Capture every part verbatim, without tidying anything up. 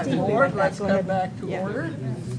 right, board, let's Go come ahead. back to Yeah. order.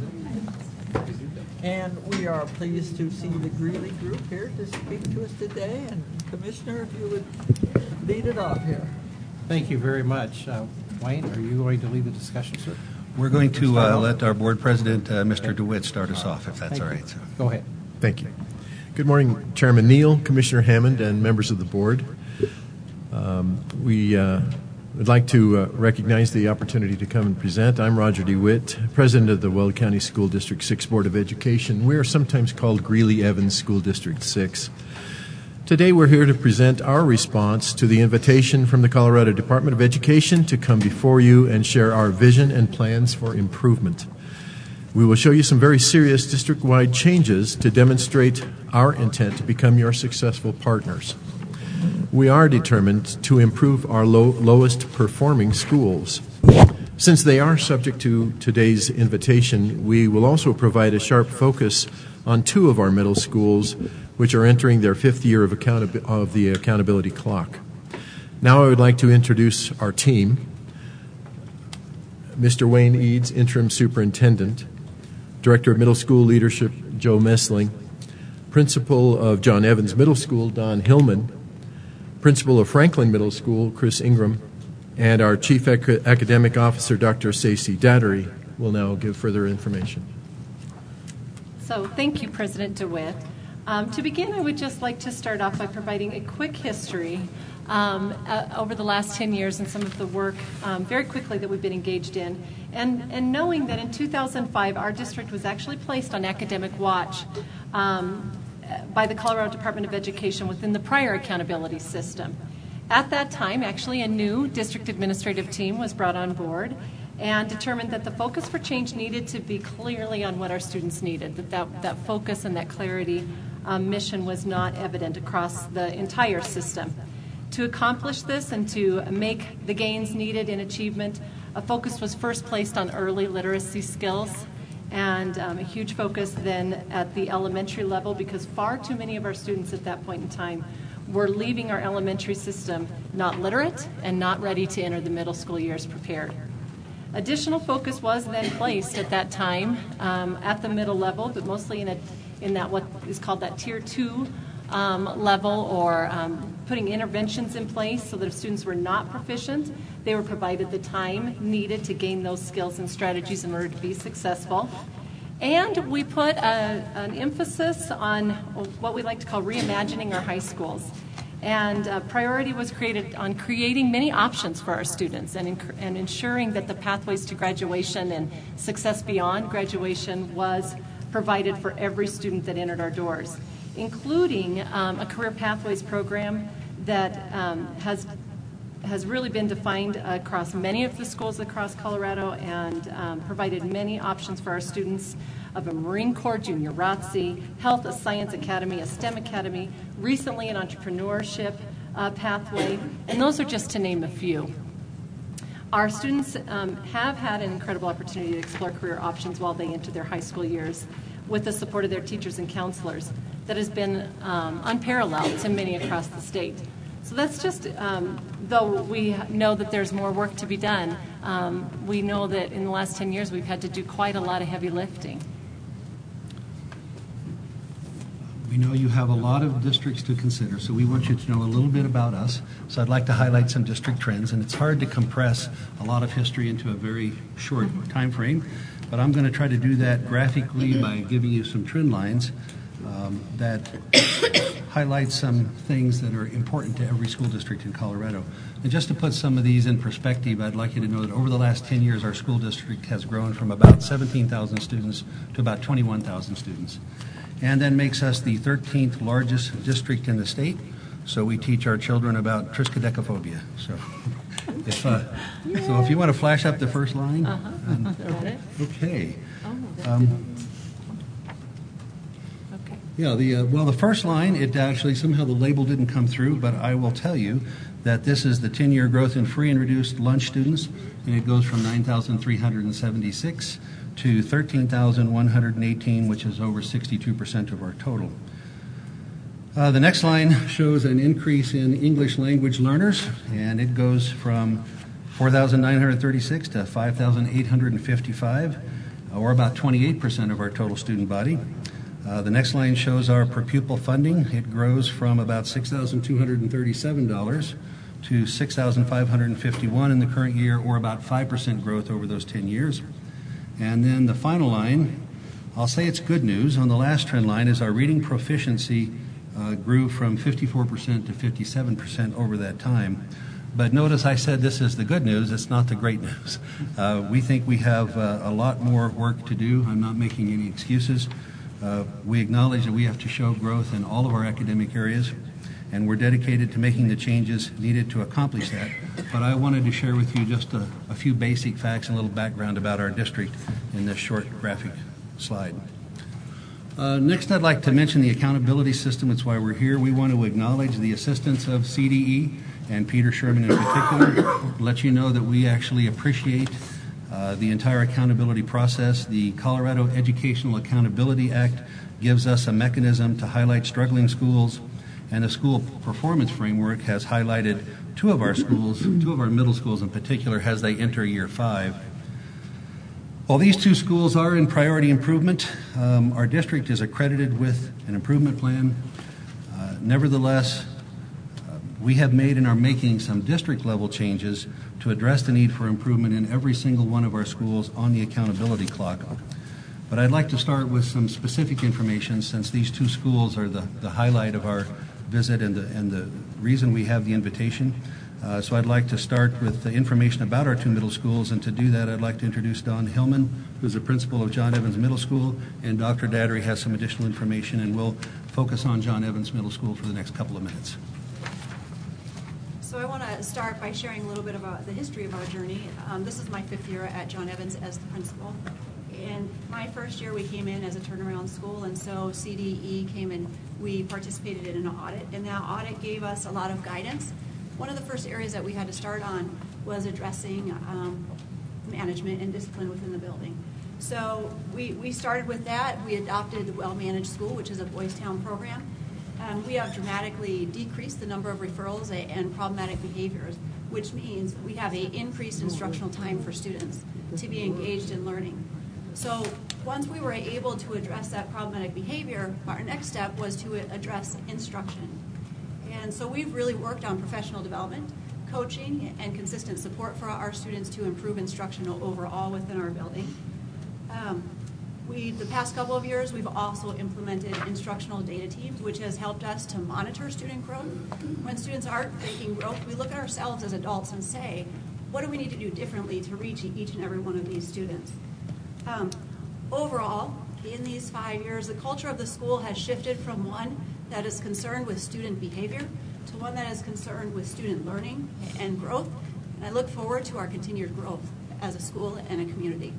And we are pleased to see the Greeley group here to speak to us today. And Commissioner, if you would lead it off here. Thank you very much. Uh, Wayne, are you going to lead the discussion, sir? We're going to Start uh, off. let our board president, uh, Mister DeWitt, start us off, if that's Thank all you. right. So. Go ahead. Thank you. Good morning, Chairman Neal, Commissioner Hammond, and members of the board. Um, we uh, would like to uh, recognize the opportunity to come and present. I'm Roger DeWitt, President of the Weld County School District six Board of Education. We are sometimes called Greeley-Evans School District six. Today we're here to present our response to the invitation from the Colorado Department of Education to come before you and share our vision and plans for improvement. We will show you some very serious district-wide changes to demonstrate our intent to become your successful partners. We are determined to improve our low, lowest performing schools. Since they are subject to today's invitation, we will also provide a sharp focus on two of our middle schools, which are entering their fifth year of, account- of the accountability clock. Now I would like to introduce our team. Mister Wayne Eads, Interim Superintendent, Director of Middle School Leadership, Joe Messling, Principal of John Evans Middle School, Don Hillman, Principal of Franklin Middle School, Chris Ingram, and our Chief Ac- Academic Officer, Doctor Stacey Dattery, will now give further information. So thank you, President DeWitt. Um, to begin, I would just like to start off by providing a quick history um, uh, over the last ten years and some of the work um, very quickly that we've been engaged in. And, and knowing that in two thousand five, our district was actually placed on academic watch um, by the Colorado Department of Education within the prior accountability system. At that time, actually, a new district administrative team was brought on board and determined that the focus for change needed to be clearly on what our students needed, that that, that focus and that clarity um, mission was not evident across the entire system. To accomplish this and to make the gains needed in achievement, a focus was first placed on early literacy skills and um, a huge focus then at the elementary level, because far too many of our students at that point in time were leaving our elementary system not literate and not ready to enter the middle school years prepared. Additional focus was then placed at that time um, at the middle level, but mostly in, a, in that what is called that tier two um, level, or um, putting interventions in place so that if students were not proficient, they were provided the time needed to gain those skills and strategies in order to be successful. And we put a, an emphasis on what we like to call reimagining our high schools. And uh, priority was created on creating many options for our students and, inc- and ensuring that the pathways to graduation and success beyond graduation was provided for every student that entered our doors, including um, a career pathways program that um, has has really been defined across many of the schools across Colorado and um, provided many options for our students of a Marine Corps Junior R O T C, Health, a Science Academy, a STEM Academy, recently an entrepreneurship uh, pathway, and those are just to name a few. Our students um, have had an incredible opportunity to explore career options while they enter their high school years with the support of their teachers and counselors that has been um, unparalleled to many across the state. So that's just, um, though we know that there's more work to be done, um, we know that in the last ten years we've had to do quite a lot of heavy lifting. We know you have a lot of districts to consider, so we want you to know a little bit about us. So I'd like to highlight some district trends, and it's hard to compress a lot of history into a very short time frame, but I'm going to try to do that graphically by giving you some trend lines um, that highlight some things that are important to every school district in Colorado. And just to put some of these in perspective, I'd like you to know that over the last ten years, our school district has grown from about seventeen thousand students to about twenty-one thousand students. And then makes us the thirteenth largest district in the state. So we teach our children about triskaidekaphobia. So if, uh, so if you want to flash up the first line. Uh-huh. Um, Okay. okay. Oh, that's Um, okay. Yeah, the uh, well, the first line, it actually, somehow the label didn't come through, but I will tell you that this is the ten-year growth in free and reduced lunch students, and it goes from nine thousand three hundred seventy-six to thirteen thousand one hundred eighteen, which is over sixty-two percent of our total. Uh, the next line shows an increase in English language learners, and it goes from four thousand nine hundred thirty-six to five thousand eight hundred fifty-five, or about twenty-eight percent of our total student body. Uh, the next line shows our per pupil funding. It grows from about six thousand two hundred thirty-seven dollars to six thousand five hundred fifty-one dollars in the current year, or about five percent growth over those ten years. And then the final line, I'll say it's good news. On the last trend line is our reading proficiency uh, grew from fifty-four percent to fifty-seven percent over that time. But notice I said this is the good news. It's not the great news. Uh, we think we have uh, a lot more work to do. I'm not making any excuses. Uh, we acknowledge that we have to show growth in all of our academic areas, and we're dedicated to making the changes needed to accomplish that. But I wanted to share with you just a, a few basic facts and a little background about our district in this short graphic slide. Uh, next, I'd like to mention the accountability system. It's why we're here. We want to acknowledge the assistance of C D E and Peter Sherman in particular, let you know that we actually appreciate uh, the entire accountability process. The Colorado Educational Accountability Act gives us a mechanism to highlight struggling schools, and the school performance framework has highlighted two of our schools, two of our middle schools in particular, as they enter year five. While these two schools are in priority improvement, um, our district is accredited with an improvement plan. Uh, nevertheless, uh, we have made and are making some district level changes to address the need for improvement in every single one of our schools on the accountability clock. But I'd like to start with some specific information, since these two schools are the, the highlight of our visit and the, and the reason we have the invitation. Uh, so I'd like to start with the information about our two middle schools, and to do that I'd like to introduce Don Hillman, who's the principal of John Evans Middle School, and Doctor Dattery has some additional information, and we'll focus on John Evans Middle School for the next couple of minutes. So I want to start by sharing a little bit about the history of our journey. Um, this is my fifth year at John Evans as the principal. In my first year, we came in as a turnaround school, and so C D E came in. We participated in an audit, and that audit gave us a lot of guidance. One of the first areas that we had to start on was addressing um, management and discipline within the building. So we, we started with that. We adopted the Well-Managed School, which is a Boys Town program. Um, we have dramatically decreased the number of referrals and problematic behaviors, which means we have an increased instructional time for students to be engaged in learning. So once we were able to address that problematic behavior, our next step was to address instruction. And so we've really worked on professional development, coaching, and consistent support for our students to improve instruction overall within our building. Um, we, the past couple of years, we've also implemented instructional data teams, which has helped us to monitor student growth. When students aren't making growth, we look at ourselves as adults and say, what do we need to do differently to reach each and every one of these students? Um, overall, in these five years, the culture of the school has shifted from one that is concerned with student behavior to one that is concerned with student learning and growth. And I look forward to our continued growth as a school and a community.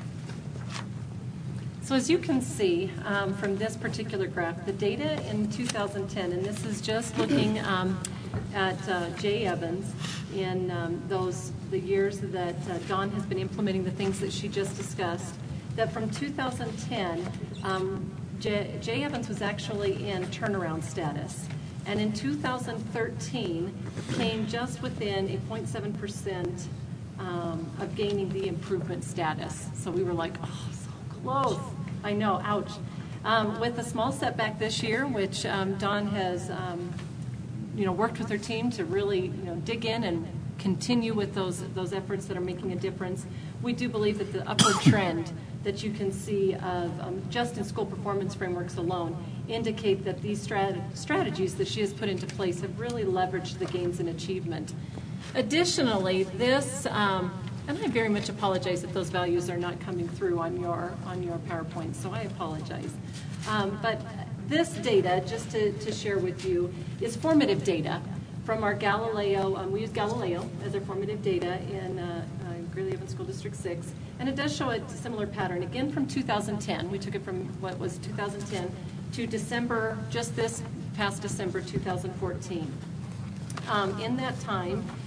So as you can see um, from this particular graph, the data in two thousand ten, and this is just looking um, at uh, Jay Evans in um, those the years that uh, Dawn has been implementing the things that she just discussed, that from two thousand ten, um, Jay, Jay Evans was actually in turnaround status. And in two thousand thirteen, came just within a zero point seven percent um, of gaining the improvement status. So we were like, oh, so close. I know, ouch. Um, with a small setback this year, which um, Dawn has um, you know, worked with her team to really you know, dig in and continue with those, those efforts that are making a difference. We do believe that the upward trend that you can see of um, just in school performance frameworks alone indicate that these strat strategies that she has put into place have really leveraged the gains in achievement. Additionally, this, um, and I very much apologize if those values are not coming through on your, on your PowerPoint, so I apologize. Um, but this data, just to, to share with you, is formative data from our Galileo. Um, we use Galileo as our formative data in uh, uh, Greeley-Evans School District six, and it does show a similar pattern. Again, from two thousand ten, we took it from what was two thousand ten to December, just this past December two thousand fourteen. Um, in that time,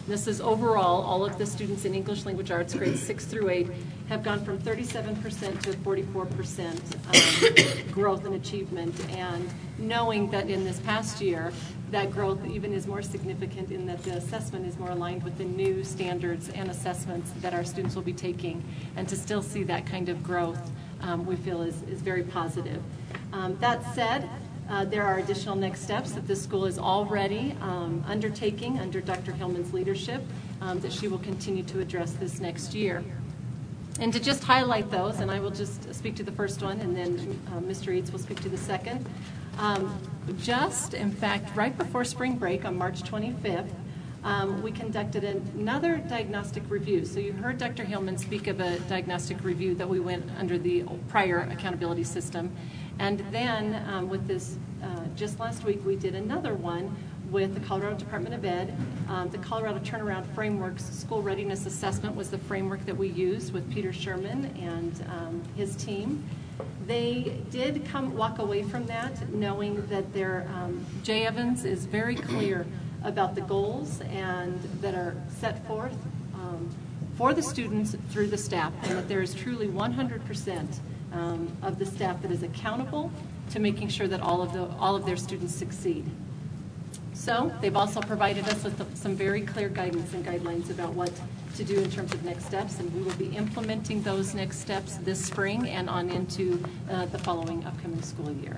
This is overall, all of the students in English Language Arts, grades six through eight, have gone from thirty-seven percent to forty-four percent um, growth and achievement. And knowing that in this past year, that growth even is more significant in that the assessment is more aligned with the new standards and assessments that our students will be taking. And to still see that kind of growth, um, we feel is, is very positive. Um, that said, uh, there are additional next steps that this school is already um, undertaking under Doctor Hillman's leadership um, that she will continue to address this next year. And to just highlight those, and I will just speak to the first one, and then uh, Mister Eads will speak to the second. Um, just, in fact, right before spring break on March twenty-fifth, um, we conducted another diagnostic review. So you heard Doctor Hillman speak of a diagnostic review that we went under the prior accountability system. And then um, with this, uh, just last week, we did another one with the Colorado Department of Ed. Um, the Colorado Turnaround Frameworks School Readiness Assessment was the framework that we used with Peter Sherman and um, his team. They did come walk away from that knowing that their um, Jay Evans is very clear about the goals and that are set forth um, for the students through the staff, and that there is truly one hundred percent um, of the staff that is accountable to making sure that all of the all of their students succeed. So they've also provided us with some very clear guidance and guidelines about what to do in terms of next steps, and we will be implementing those next steps this spring and on into uh, the following upcoming school year.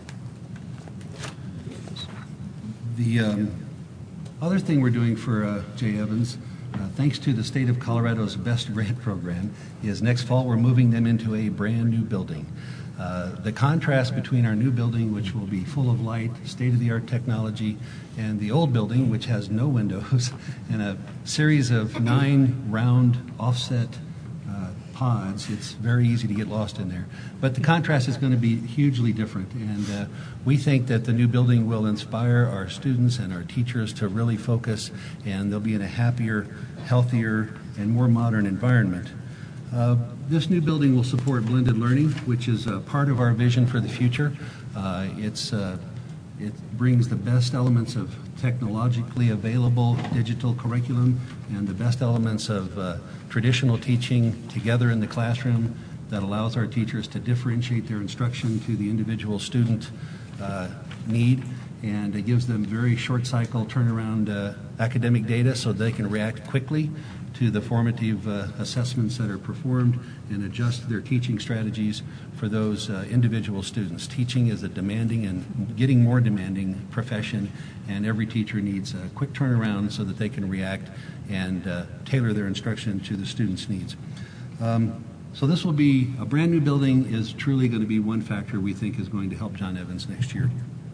The um, other thing we're doing for uh, Jay Evans, uh, thanks to the state of Colorado's BEST grant program, is next fall we're moving them into a brand new building. Uh, the contrast between our new building, which will be full of light, state-of-the-art technology, and the old building, which has no windows, and a series of nine round offset uh, pods, it's very easy to get lost in there. But the contrast is going to be hugely different, and uh, we think that the new building will inspire our students and our teachers to really focus, and they'll be in a happier, healthier, and more modern environment. Uh, this new building will support blended learning, which is uh, part of our vision for the future. Uh, it's, uh, it brings the best elements of technologically available digital curriculum and the best elements of uh, traditional teaching together in the classroom that allows our teachers to differentiate their instruction to the individual student uh, need. And it gives them very short cycle turnaround uh, academic data so they can react quickly to the formative uh, assessments that are performed and adjust their teaching strategies for those uh, individual students. Teaching is a demanding and getting more demanding profession, and every teacher needs a quick turnaround so that they can react and uh, tailor their instruction to the students' needs. Um, so this will be a brand new building is truly going to be one factor we think is going to help John Evans next year.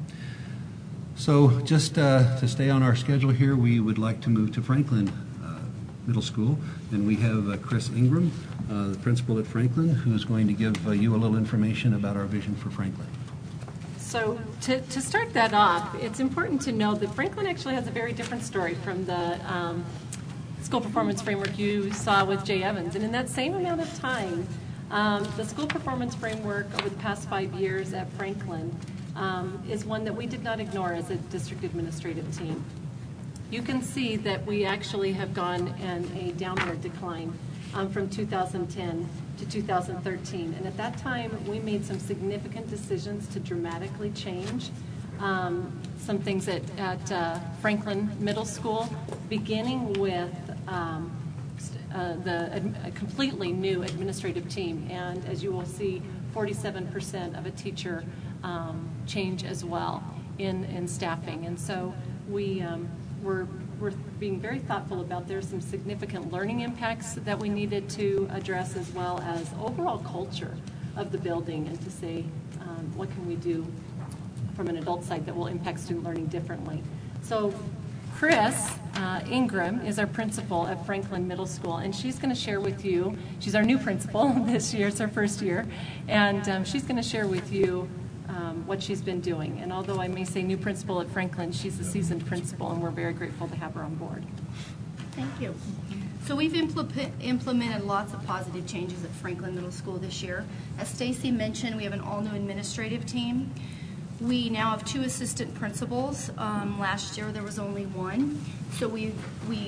So just uh, to stay on our schedule here, we would like to move to Franklin uh, Middle School, and we have uh, Chris Ingram, uh, the principal at Franklin, who's going to give uh, you a little information about our vision for Franklin. So to, to start that off, it's important to know that Franklin actually has a very different story from the um, school performance framework you saw with Jay Evans. And in that same amount of time, um, the school performance framework over the past five years at Franklin Um, is one that we did not ignore as a district administrative team. You can see that we actually have gone in a downward decline um, from two thousand ten to two thousand thirteen. And at that time, we made some significant decisions to dramatically change um, some things at, at uh, Franklin Middle School, beginning with um, uh, the ad- a completely new administrative team. And as you will see, forty-seven percent of a teacher Um, change as well in, in staffing. And so we, um, we're, we're being very thoughtful about there's some significant learning impacts that we needed to address, as well as overall culture of the building, and to say um, what can we do from an adult side that will impact student learning differently. So Chris uh, Ingram is our principal at Franklin Middle School, and she's going to share with you, she's our new principal this year, it's her first year, and um, she's going to share with you Um, what she's been doing. And although I may say new principal at Franklin, she's a seasoned principal, and we're very grateful to have her on board. Thank you. So we've impl- implemented lots of positive changes at Franklin Middle School this year. As Stacy mentioned, we have an all-new administrative team. We now have two assistant principals. Um, last year there was only one. So we've, we've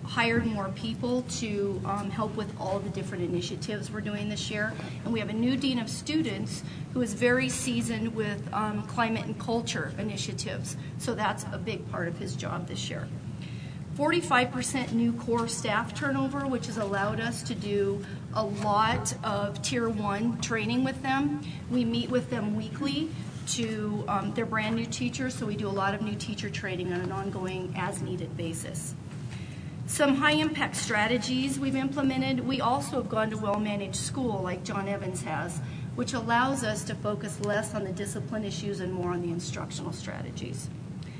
hired more people to um, help with all the different initiatives we're doing this year. And we have a new dean of students who is very seasoned with um, climate and culture initiatives. So that's a big part of his job this year. forty-five percent new core staff turnover, which has allowed us to do a lot of tier one training with them. We meet with them weekly to, um, they're brand new teachers, so we do a lot of new teacher training on an ongoing as needed basis. Some high impact strategies we've implemented. We also have gone to well-managed school like John Evans has, which allows us to focus less on the discipline issues and more on the instructional strategies.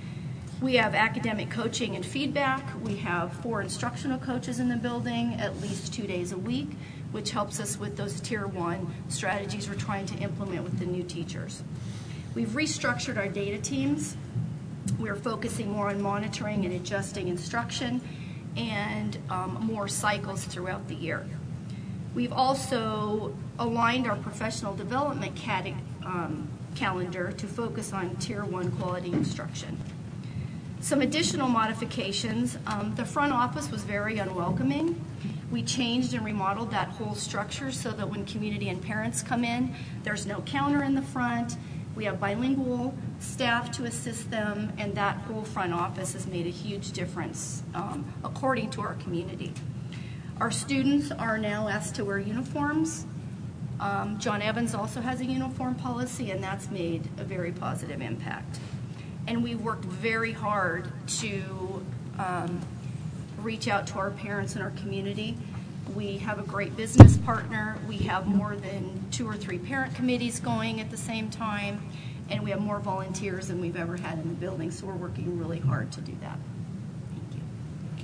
We have academic coaching and feedback. We have four instructional coaches in the building at least two days a week, which helps us with those tier one strategies we're trying to implement with the new teachers. We've restructured our data teams. We're focusing more on monitoring and adjusting instruction and um, more cycles throughout the year. We've also aligned our professional development cat um, calendar to focus on tier one quality instruction. Some additional modifications. Um, the front office was very unwelcoming. We changed and remodeled that whole structure so that when community and parents come in, there's no counter in the front. We have bilingual staff to assist them, and that whole front office has made a huge difference um, according to our community. Our students are now asked to wear uniforms. Um, John Evans also has a uniform policy, and that's made a very positive impact. And we worked very hard to um, reach out to our parents and our community. We have a great business partner. We have more than two or three parent committees going at the same time, and we have more volunteers than we've ever had in the building, so we're working really hard to do that. Thank you.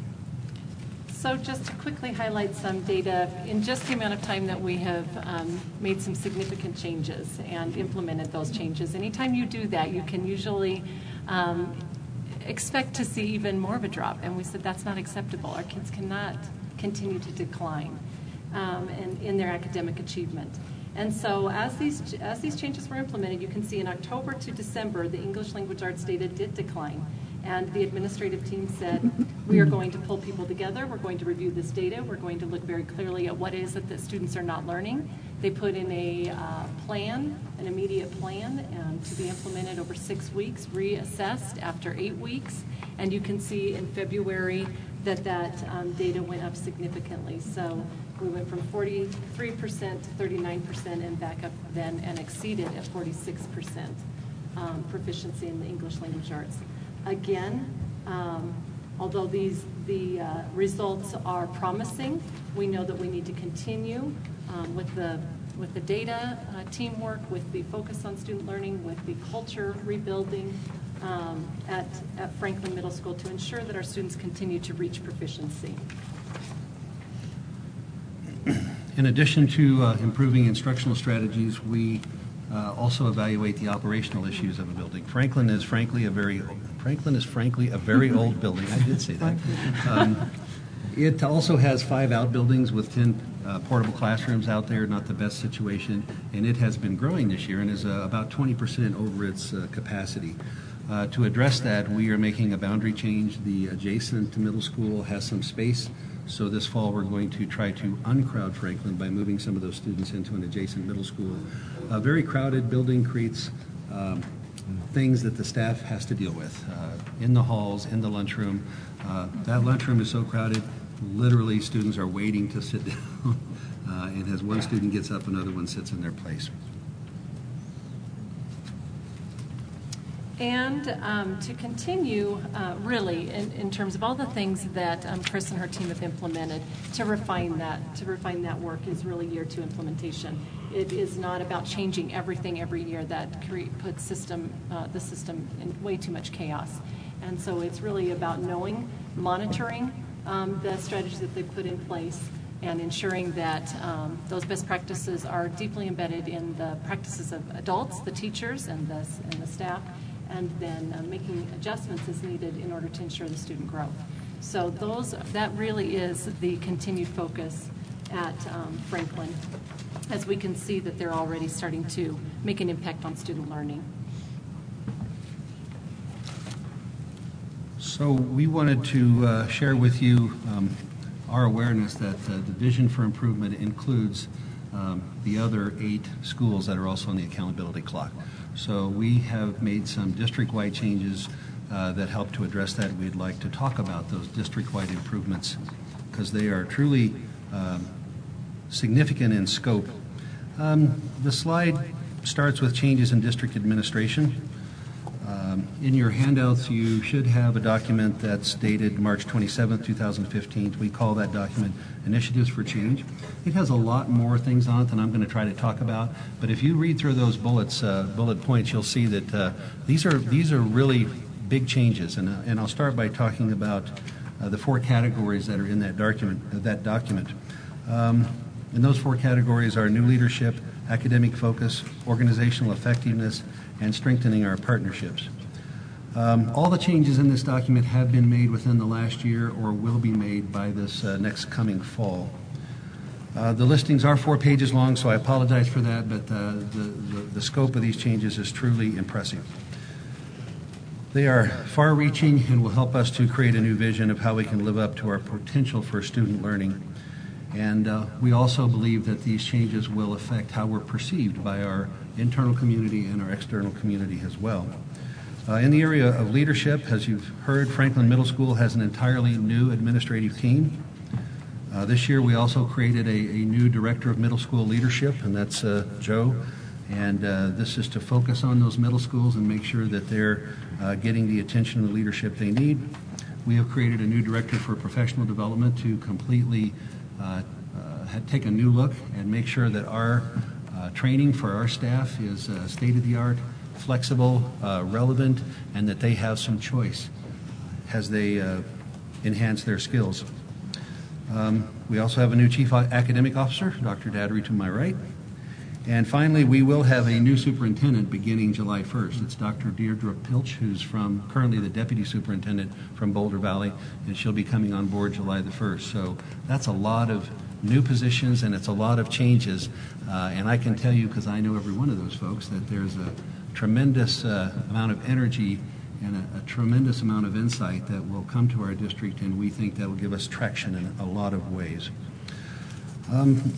So just to quickly highlight some data, in just the amount of time that we have um, made some significant changes and implemented those changes, anytime you do that, you can usually um, expect to see even more of a drop. And we said that's not acceptable. Our kids cannot continue to decline um, in, in their academic achievement. And so as these, as these changes were implemented, you can see in October to December, the English language arts data did decline. And the administrative team said, we are going to pull people together, we're going to review this data, we're going to look very clearly at what is it that students are not learning. They put in a uh, plan, an immediate plan, um, to be implemented over six weeks, reassessed after eight weeks. And you can see in February that that um, data went up significantly. So we went from forty-three percent to thirty-nine percent and back up then and exceeded at forty-six percent um, proficiency in the English language arts. Again, um, although these the uh, results are promising, we know that we need to continue um, with the with the data uh, teamwork, with the focus on student learning, with the culture rebuilding um, at, at Franklin Middle School to ensure that our students continue to reach proficiency. In addition to uh, improving instructional strategies, we uh, also evaluate the operational issues of a building. Franklin is frankly a very Franklin is frankly a very old building. I did say that. Um, it also has five outbuildings with ten uh, portable classrooms out there. Not the best situation, and it has been growing this year and is uh, about twenty percent over its uh, capacity. Uh, to address that, we are making a boundary change. The adjacent middle school has some space. So this fall, we're going to try to uncrowd Franklin by moving some of those students into an adjacent middle school. A very crowded building creates um, things that the staff has to deal with uh, in the halls, in the lunchroom. Uh, that lunchroom is so crowded, literally students are waiting to sit down. uh, and as one student gets up, another one sits in their place. And um, to continue, uh, really, in, in terms of all the things that um, Chris and her team have implemented, to refine that, to refine that work is really year two implementation. It is not about changing everything every year. That create, puts system, uh, the system in way too much chaos. And so it's really about knowing, monitoring um, the strategies that they put in place, and ensuring that um, those best practices are deeply embedded in the practices of adults, the teachers, and the, and the staff, and then uh, making adjustments as needed in order to ensure the student growth. So those, that really is the continued focus at um, Franklin, as we can see that they're already starting to make an impact on student learning. So we wanted to uh, share with you um, our awareness that uh, the Vision for Improvement includes um, the other eight schools that are also on the accountability clock. So we have made some district-wide changes uh, that help to address that. We'd like to talk about those district-wide improvements because they are truly um, significant in scope. Um, the slide starts with changes in district administration. Um, in your handouts, you should have a document that's dated March twenty-seventh, two thousand fifteen. We call that document Initiatives for Change. It has a lot more things on it than I'm going to try to talk about. But if you read through those bullets, uh, bullet points, you'll see that uh, these are these are really big changes. And uh, and I'll start by talking about uh, the four categories that are in that document. Uh, that document. Um, and those four categories are new leadership, academic focus, organizational effectiveness, and strengthening our partnerships. Um, all the changes in this document have been made within the last year or will be made by this uh, next coming fall. Uh, the listings are four pages long, so I apologize for that, but uh, the, the, the scope of these changes is truly impressive. They are far-reaching and will help us to create a new vision of how we can live up to our potential for student learning. And uh, we also believe that these changes will affect how we're perceived by our internal community and our external community as well. Uh, in the area of leadership, as you've heard, Franklin Middle School has an entirely new administrative team. Uh, this year we also created a, a new director of middle school leadership, and that's uh, Joe. And uh, this is to focus on those middle schools and make sure that they're uh, getting the attention and leadership they need. We have created a new director for professional development to completely uh, uh, take a new look and make sure that our uh, training for our staff is uh, state-of-the-art, flexible, uh, relevant, and that they have some choice as they uh, enhance their skills. Um, we also have a new Chief Academic Officer, Doctor Daddery to my right. And finally, we will have a new superintendent beginning July first. It's Doctor Deirdre Pilch, who's from currently the Deputy Superintendent from Boulder Valley, and she'll be coming on board July the first. So that's a lot of new positions, and it's a lot of changes. Uh, and I can tell you, because I know every one of those folks, that there's a tremendous uh, amount of energy and a, a tremendous amount of insight that will come to our district, and we think that will give us traction in a lot of ways. Um,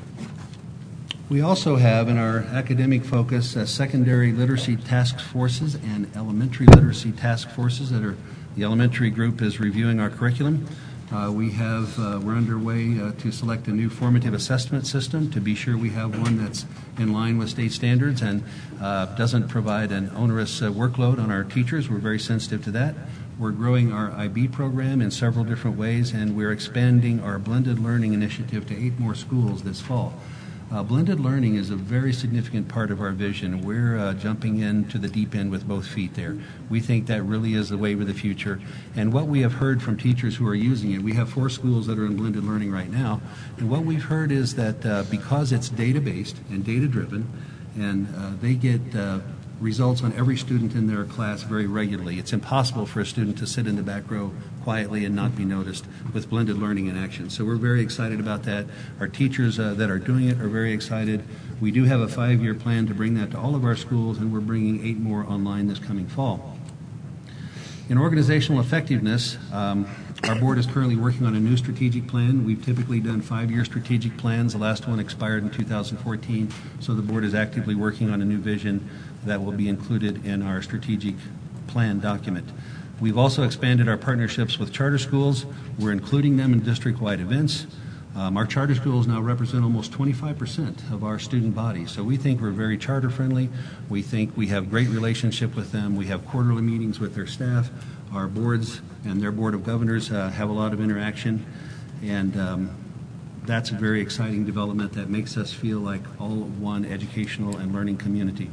we also have in our academic focus uh, secondary literacy task forces and elementary literacy task forces that are, the elementary group is reviewing our curriculum. Uh, we have, uh, we're underway uh, to select a new formative assessment system to be sure we have one that's in line with state standards and uh, doesn't provide an onerous uh, workload on our teachers. We're very sensitive to that. We're growing our I B program in several different ways, and we're expanding our blended learning initiative to eight more schools this fall. Uh, blended learning is a very significant part of our vision. We're uh, jumping into the deep end with both feet there. We think that really is the wave of the future. And what we have heard from teachers who are using it, we have four schools that are in blended learning right now, and what we've heard is that uh, because it's data-based and data-driven, and uh, they get uh, results on every student in their class very regularly. It's impossible for a student to sit in the back row quietly and not be noticed with blended learning in action. So we're very excited about that. Our teachers uh, that are doing it are very excited. We do have a five-year plan to bring that to all of our schools, and we're bringing eight more online this coming fall. In organizational effectiveness, um, our board is currently working on a new strategic plan. We've typically done five-year strategic plans. The last one expired in two thousand fourteen, so the board is actively working on a new vision that will be included in our strategic plan document. We've also expanded our partnerships with charter schools. We're including them in district-wide events. Um, our charter schools now represent almost twenty-five percent of our student body, so we think we're very charter-friendly. We think we have great relationship with them. We have quarterly meetings with their staff. Our boards and their board of governors uh, have a lot of interaction, and um, that's a very exciting development that makes us feel like all one educational and learning community.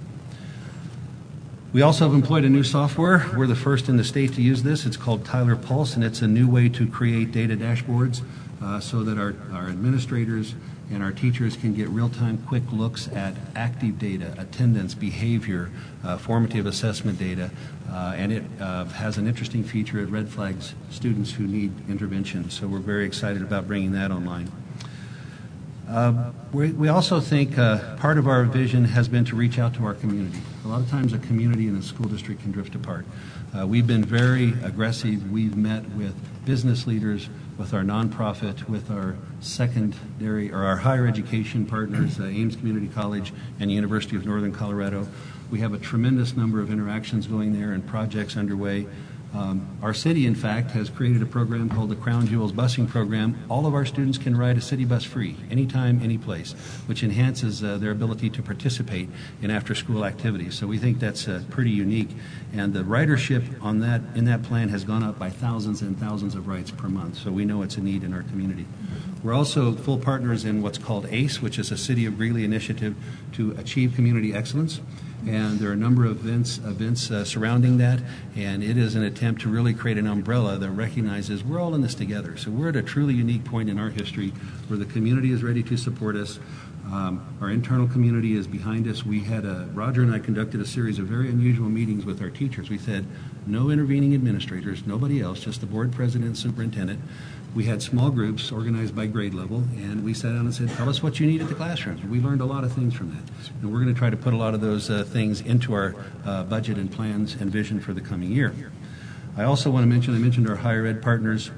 We also have employed a new software. We're the first in the state to use this. It's called Tyler Pulse, and it's a new way to create data dashboards uh, so that our, our administrators and our teachers can get real-time quick looks at active data, attendance, behavior, uh, formative assessment data, uh, and it uh, has an interesting feature. It red flags students who need intervention, so we're very excited about bringing that online. Uh, we, we also think uh, part of our vision has been to reach out to our community. A lot of times a community and a school district can drift apart. Uh, we've been very aggressive. We've met with business leaders, with our nonprofit, with our secondary or our higher education partners, uh, Ames Community College and University of Northern Colorado. We have a tremendous number of interactions going there and projects underway. Um, our city, in fact, has created a program called the Crown Jewels Busing Program. All of our students can ride a city bus free, anytime, any place, which enhances uh, their ability to participate in after-school activities. So we think that's uh, pretty unique. And the ridership on that in that plan has gone up by thousands and thousands of rides per month. So we know it's a need in our community. We're also full partners in what's called ACE, which is a City of Greeley initiative to achieve community excellence. And there are a number of events, events uh, surrounding that, and it is an attempt to really create an umbrella that recognizes we're all in this together. So we're at a truly unique point in our history where the community is ready to support us. Um, our internal community is behind us. We had a, Roger and I conducted a series of very unusual meetings with our teachers. We said no intervening administrators, nobody else, just the board president and superintendent. We had small groups organized by grade level, and we sat down and said, tell us what you need at the classrooms. We learned a lot of things from that. And we're going to try to put a lot of those uh, things into our uh, budget and plans and vision for the coming year. I also want to mention, I mentioned our higher ed partners.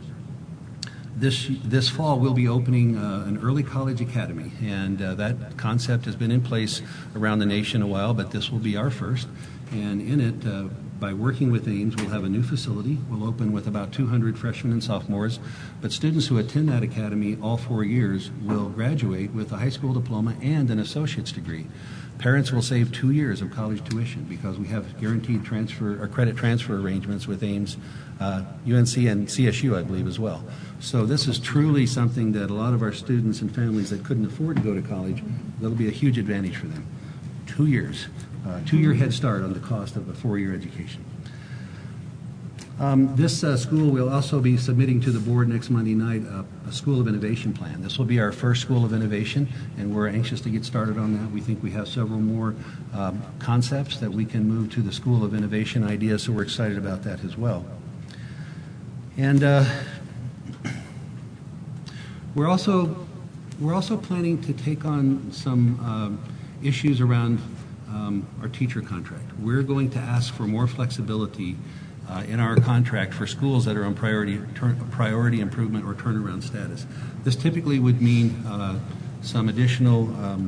This, this fall, we'll be opening uh, an early college academy, and uh, that concept has been in place around the nation a while, but this will be our first. And in it, uh, by working with Ames, we'll have a new facility. We'll open with about two hundred freshmen and sophomores, but students who attend that academy all four years will graduate with a high school diploma and an associate's degree. Parents will save two years of college tuition because we have guaranteed transfer or credit transfer arrangements with Ames, uh, U N C, and C S U, I believe, as well. So this is truly something that a lot of our students and families that couldn't afford to go to college, that'll be a huge advantage for them. Two years. Uh, two-year head start on the cost of a four-year education. Um, this uh, school will also be submitting to the board next Monday night uh, a School of Innovation plan. This will be our first School of Innovation, and we're anxious to get started on that. We think we have several more um, concepts that we can move to the School of Innovation ideas, so we're excited about that as well. And uh, we're also we're also planning to take on some um, issues around Um, our teacher contract. We're going to ask for more flexibility uh, in our contract for schools that are on priority turn, priority improvement or turnaround status. This typically would mean uh, some additional um,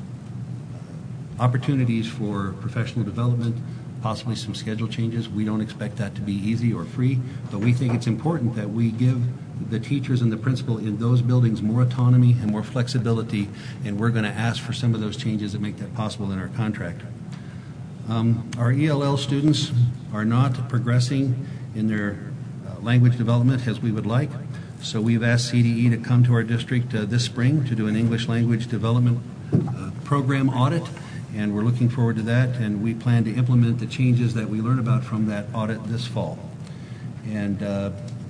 opportunities for professional development, possibly some schedule changes. We don't expect that to be easy or free, but we think it's important that we give the teachers and the principal in those buildings more autonomy and more flexibility, and we're going to ask for some of those changes that make that possible in our contract. Um, our E L L students are not progressing in their uh, language development as we would like, so we've asked C D E to come to our district uh, this spring to do an English language development uh, program audit, and we're looking forward to that, and we plan to implement the changes that we learn about from that audit this fall. And uh,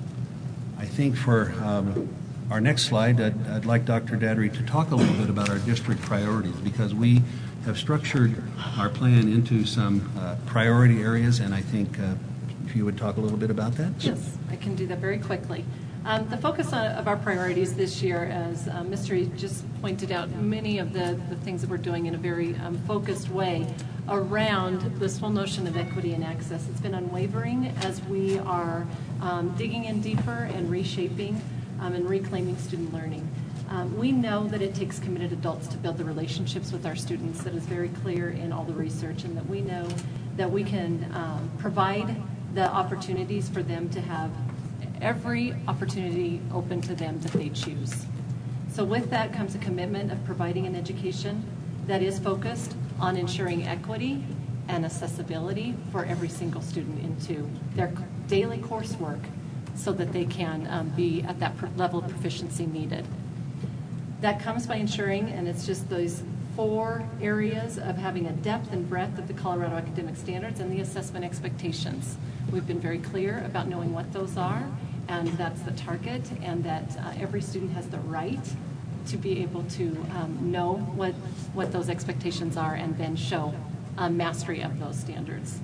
I think for um, our next slide, I'd, I'd like Doctor Daugherty to talk a little bit about our district priorities, because we have structured our plan into some uh, priority areas, and I think uh, if you would talk a little bit about that. Yes, I can do that very quickly. Um, the focus on, of our priorities this year, as uh, Mister E just pointed out, many of the, the things that we're doing in a very um, focused way around this whole notion of equity and access. It's been unwavering as we are um, digging in deeper and reshaping um, and reclaiming student learning. Um, we know that it takes committed adults to build the relationships with our students. That is very clear in all the research, and that we know that we can um, provide the opportunities for them to have every opportunity open to them that they choose. So with that comes a commitment of providing an education that is focused on ensuring equity and accessibility for every single student into their daily coursework so that they can um, be at that level of proficiency needed. That comes by ensuring, and it's just those four areas of having a depth and breadth of the Colorado academic standards and the assessment expectations. We've been very clear about knowing what those are, and that's the target, and that uh, every student has the right to be able to um, know what, what those expectations are and then show um, mastery of those standards.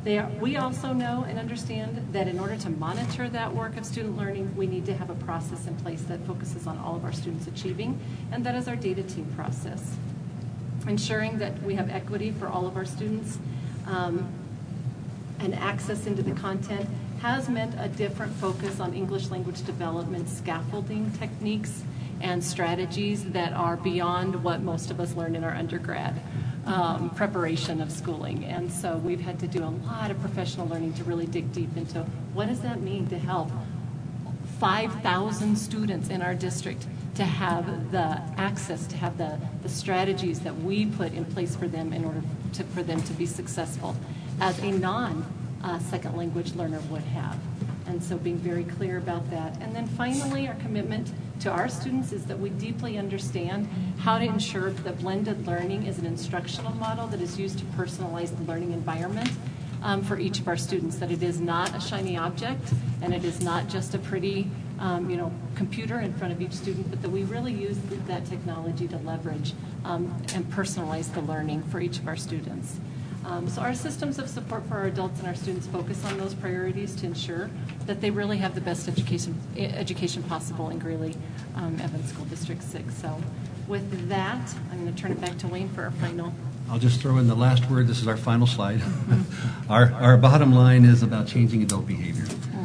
They are, we also know and understand that in order to monitor that work of student learning, we need to have a process in place that focuses on all of our students achieving, and that is our data team process. Ensuring that we have equity for all of our students um, and access into the content has meant a different focus on English language development scaffolding techniques and strategies that are beyond what most of us learn in our undergrad um, preparation of schooling. And so we've had to do a lot of professional learning to really dig deep into what does that mean to help five thousand students in our district to have the access, to have the, the strategies that we put in place for them in order to, for them to be successful as a non uh, second language learner would have. And so being very clear about that. And then finally, our commitment to our students is that we deeply understand how to ensure that blended learning is an instructional model that is used to personalize the learning environment um, for each of our students, that it is not a shiny object and it is not just a pretty um, you know, computer in front of each student, but that we really use that technology to leverage um, and personalize the learning for each of our students. Um, so our systems of support for our adults and our students focus on those priorities to ensure that they really have the best education education possible in Greeley um, Evans School District six. So with that, I'm going to turn it back to Wayne for our final. I'll just throw in the last word. This is our final slide. our, our bottom line is about changing adult behavior.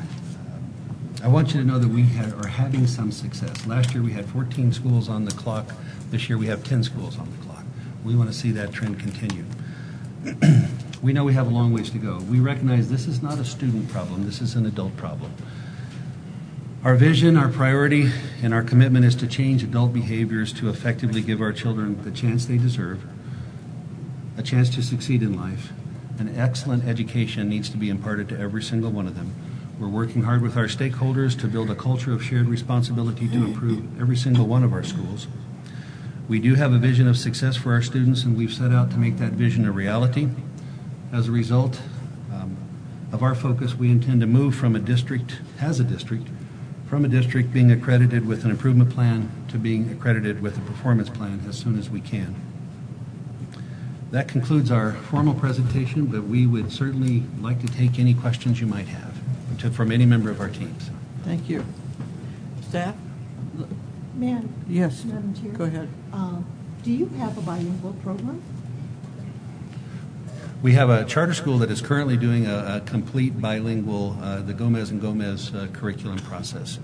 I want you to know that we ha- are having some success. Last year we had fourteen schools on the clock. This year we have ten schools on the clock. We want to see that trend continue. We know we have a long ways to go. We recognize this is not a student problem. This is an adult problem. Our vision, our priority, and our commitment is to change adult behaviors to effectively give our children the chance they deserve, a chance to succeed in life. An excellent education needs to be imparted to every single one of them. We're working hard with our stakeholders to build a culture of shared responsibility to improve every single one of our schools. We do have a vision of success for our students, and we've set out to make that vision a reality. As a result um, of our focus, we intend to move from a district, as a district, from a district being accredited with an improvement plan to being accredited with a performance plan as soon as we can. That concludes our formal presentation, but we would certainly like to take any questions you might have to, from any member of our teams. Thank you. Staff? Ma'am? Yes. Madam Chair? Go ahead. Uh, do you have a bilingual program? We have a charter school that is currently doing a, a complete bilingual, uh, the Gomez and Gomez uh, curriculum process.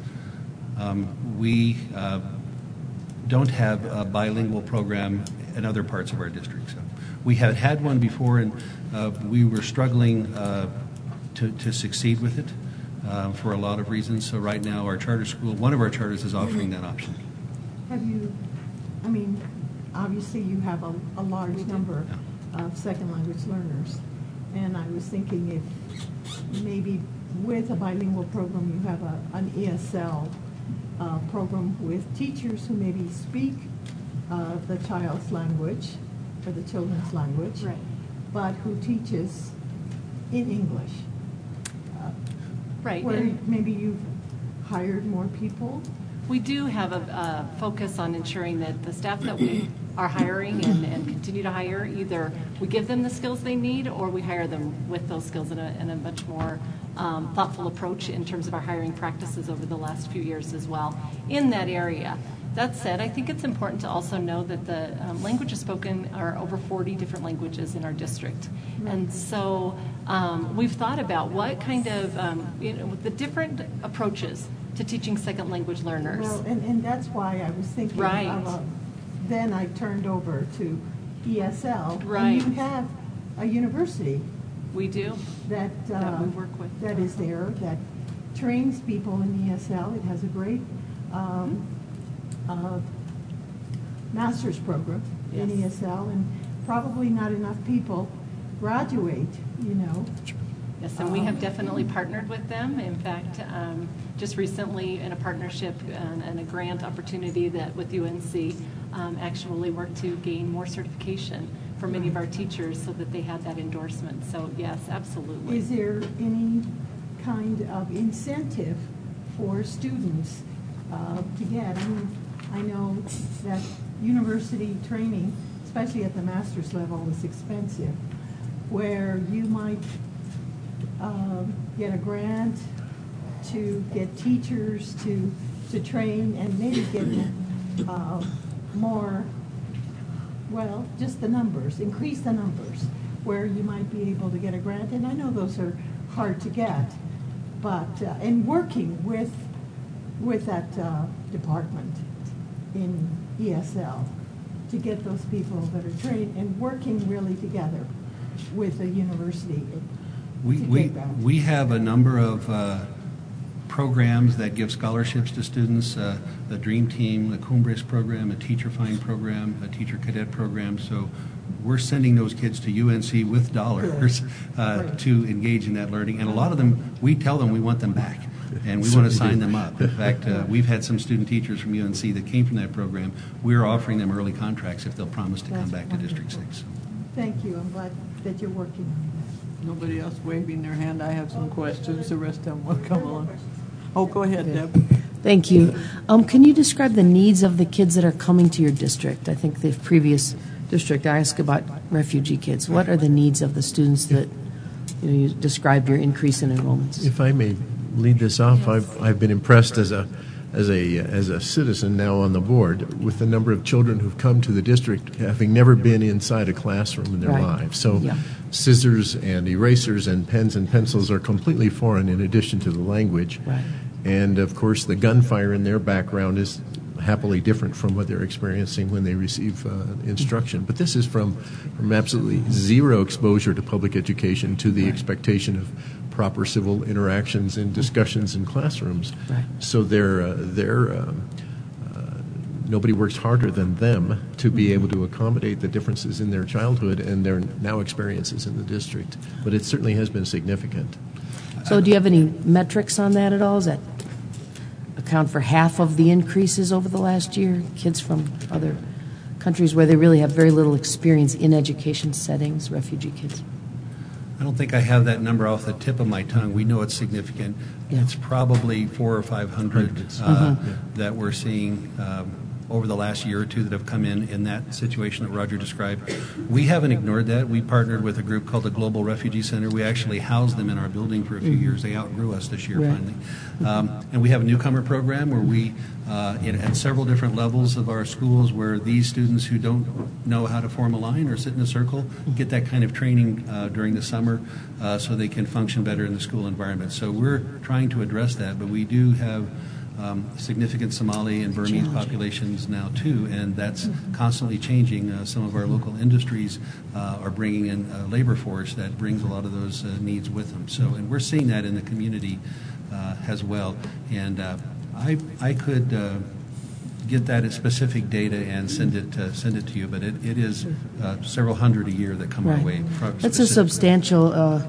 Um, we uh, don't have a bilingual program in other parts of our district. So we have had one before, and uh, we were struggling uh, to, to succeed with it uh, for a lot of reasons. So right now, our charter school, one of our charters is offering that option. Have you, I mean, obviously you have a, a large number Yeah. of second language learners. And I was thinking if maybe with a bilingual program you have a, an E S L uh, program with teachers who maybe speak uh, the child's language or the children's language, Right. but who teaches in English. Uh, Right. Where And maybe you've hired more people. we do have a, a focus on ensuring that the staff that we are hiring and, and continue to hire, either we give them the skills they need or we hire them with those skills in a, in a much more um, thoughtful approach in terms of our hiring practices over the last few years as well in that area. That said, I think it's important to also know that the um, languages spoken are over forty different languages in our district. And so um, we've thought about what kind of, um, you know, the different approaches to teaching second language learners. Well, and, and that's why I was thinking Right. of a, then I turned over to E S L. Right. And you have a university We do. that, uh, That we work with. that is there, that trains people in E S L. It has a great um, uh, master's program in E Yes. S L, and probably not enough people graduate, you know. Yes, and we have definitely partnered with them. In fact, um, just recently in a partnership and, and a grant opportunity that with U N C um, actually worked to gain more certification for many of our teachers so that they had that endorsement. So yes, absolutely. Is there any kind of incentive for students uh, to get? I mean, I know that university training, especially at the master's level, is expensive, where you might um, get a grant to get teachers to, to train and maybe get uh, more, well, just the numbers, increase the numbers, where you might be able to get a grant. And I know those are hard to get, but, uh, and working with, with that uh, department in E S L to get those people that are trained and working really together with the university. We, to we, get that. we have a number of uh, programs that give scholarships to students, uh, the Dream Team, the Cumbres program, a Teacher Find program, a Teacher Cadet program. So we're sending those kids to U N C with dollars uh, Right. to engage in that learning. And a lot of them, we tell them we want them back. And we want to sign them up. In fact, uh, we've had some student teachers from U N C that came from that program. We're offering them early contracts if they'll promise to come That's back to District wonderful. six. Thank you. I'm glad that you're working on that. Nobody else waving their hand. I have some questions. The rest of them will come along. Oh, go ahead, Deb. Thank you. Um, can you describe the needs of the kids that are coming to your district? I think the previous district I asked about refugee kids. What are the needs of the students that you know, you described your increase in enrollments? If I may lead this off, I've, I've been impressed as a as a as a citizen now on the board with the number of children who've come to the district having never been inside a classroom in their Right. lives. So Yeah. scissors and erasers and pens and pencils are completely foreign in addition to the language. Right. And of course the gunfire in their background is happily different from what they're experiencing when they receive uh, instruction. But this is from, from absolutely zero exposure to public education to the expectation of proper civil interactions and discussions in classrooms. Right. So they're, uh, they're, um, uh, nobody works harder than them to be able to accommodate the differences in their childhood and their now experiences in the district. But it certainly has been significant. So do you have any metrics on that at all? Does that account for half of the increases over the last year? Kids from other countries where they really have very little experience in education settings, refugee kids? I don't think I have that number off the tip of my tongue. We know it's significant. Yeah. It's probably four or five hundred Hundreds. uh, Mhm. that we're seeing um, over the last year or two that have come in in that situation that Roger described. We haven't ignored that. We partnered with a group called the Global Refugee Center. We actually housed them in our building for a few years. They outgrew us this year Right. finally. Um, and we have a newcomer program where we, uh, in, at several different levels of our schools, where these students who don't know how to form a line or sit in a circle get that kind of training uh, during the summer uh, so they can function better in the school environment. So we're trying to address that, but we do have Um, significant Somali and Burmese Challenging. populations now too, and that's constantly changing. Uh, some of our local industries uh, are bringing in a labor force that brings a lot of those uh, needs with them. So, and we're seeing that in the community uh, as well. And uh, I, I could uh, get that as specific data and send it uh, send it to you, but it, it is uh, several hundred a year that come our Right. way. pro- That's a specific- substantial, uh,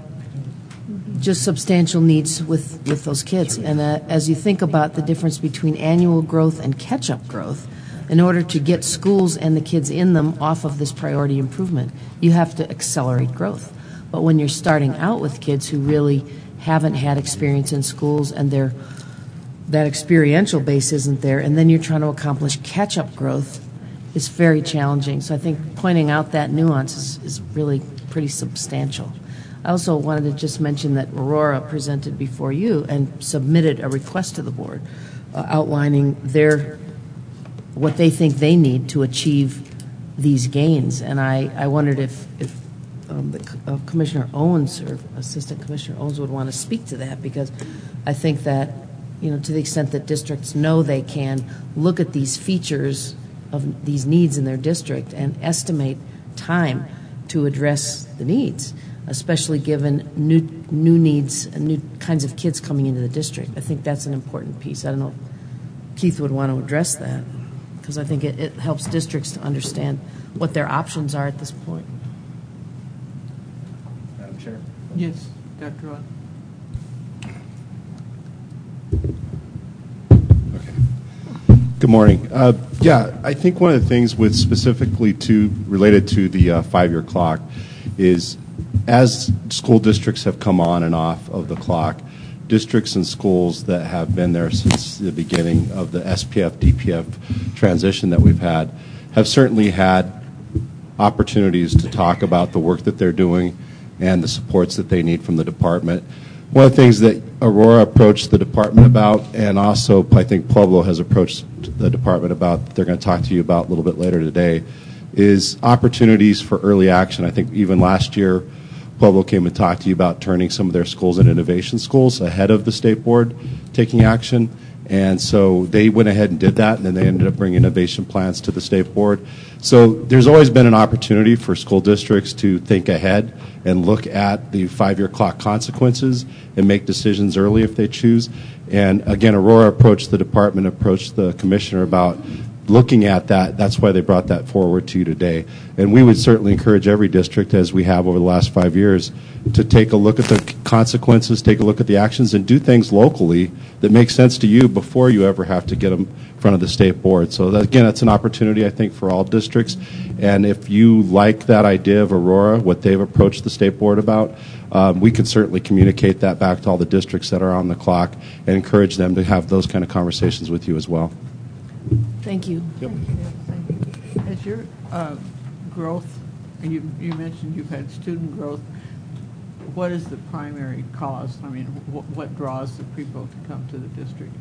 just substantial needs with, with those kids. And uh, as you think about the difference between annual growth and catch-up growth, in order to get schools and the kids in them off of this priority improvement, you have to accelerate growth. But when you're starting out with kids who really haven't had experience in schools and they're, that experiential base isn't there, and then you're trying to accomplish catch-up growth, it's very challenging. So I think pointing out that nuance is, is really pretty substantial. I also wanted to just mention that Aurora presented before you and submitted a request to the board uh, outlining their what they think they need to achieve these gains. And I, I wondered if, if um, the, uh, Commissioner Owens or Assistant Commissioner Owens would want to speak to that, because I think that, you know, to the extent that districts know they can look at these features of these needs in their district and estimate time to address the needs, especially given new new needs and new kinds of kids coming into the district. I think that's an important piece. I don't know if Keith would want to address that, because I think it, it helps districts to understand what their options are at this point. Madam Chair. Yes, Doctor Roth. Good morning. Uh, yeah, I think one of the things with specifically to related to the uh, five-year clock is as school districts have come on and off of the clock, districts and schools that have been there since the beginning of the S P F D P F transition that we've had have certainly had opportunities to talk about the work that they're doing and the supports that they need from the department. One of the things that Aurora approached the department about, and also I think Pueblo has approached the department about, that they're going to talk to you about a little bit later today, is opportunities for early action. I think even last year, Pueblo came and talked to you about turning some of their schools into innovation schools ahead of the state board taking action. And so they went ahead and did that, and then they ended up bringing innovation plans to the state board. So there's always been an opportunity for school districts to think ahead and look at the five-year clock consequences and make decisions early if they choose. And again, Aurora approached the department, approached the commissioner about looking at that. That's why they brought that forward to you today. And we would certainly encourage every district, as we have over the last five years, to take a look at the consequences, take a look at the actions, and do things locally that make sense to you before you ever have to get them in front of the state board. So that, again, that's an opportunity, I think, for all districts. And if you like that idea of Aurora, what they've approached the state board about, um, we could certainly communicate that back to all the districts that are on the clock and encourage them to have those kind of conversations with you as well. Thank you. Yep. Thank you. As your uh, growth, you, you mentioned you've had student growth. What is the primary cause? I mean, wh- what draws the people to come to the district?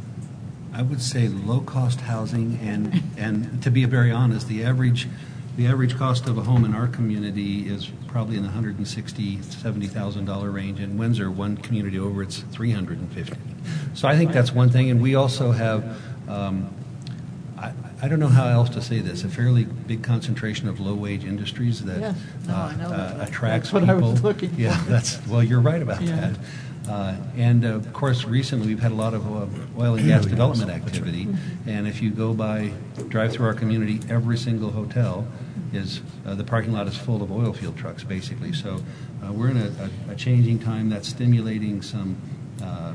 I would say low-cost housing, and and to be very honest, the average the average cost of a home in our community is probably in the one hundred sixty thousand dollars, seventy thousand dollars range. In Windsor, one community over, it's three hundred fifty thousand dollars. So I think that's one thing, and we also have. Um, I, I don't know how else to say this, a fairly big concentration of low-wage industries that, Yes. No, uh, I know uh, that. attracts That's what people. I was looking for. Yeah, that's, well, you're right about Yeah. that. Uh, and uh, of course, recently we've had a lot of uh, oil and gas development activity, and if you go by, drive through our community, every single hotel is, uh, the parking lot is full of oil field trucks, basically. So uh, we're in a, a, a changing time that's stimulating some uh,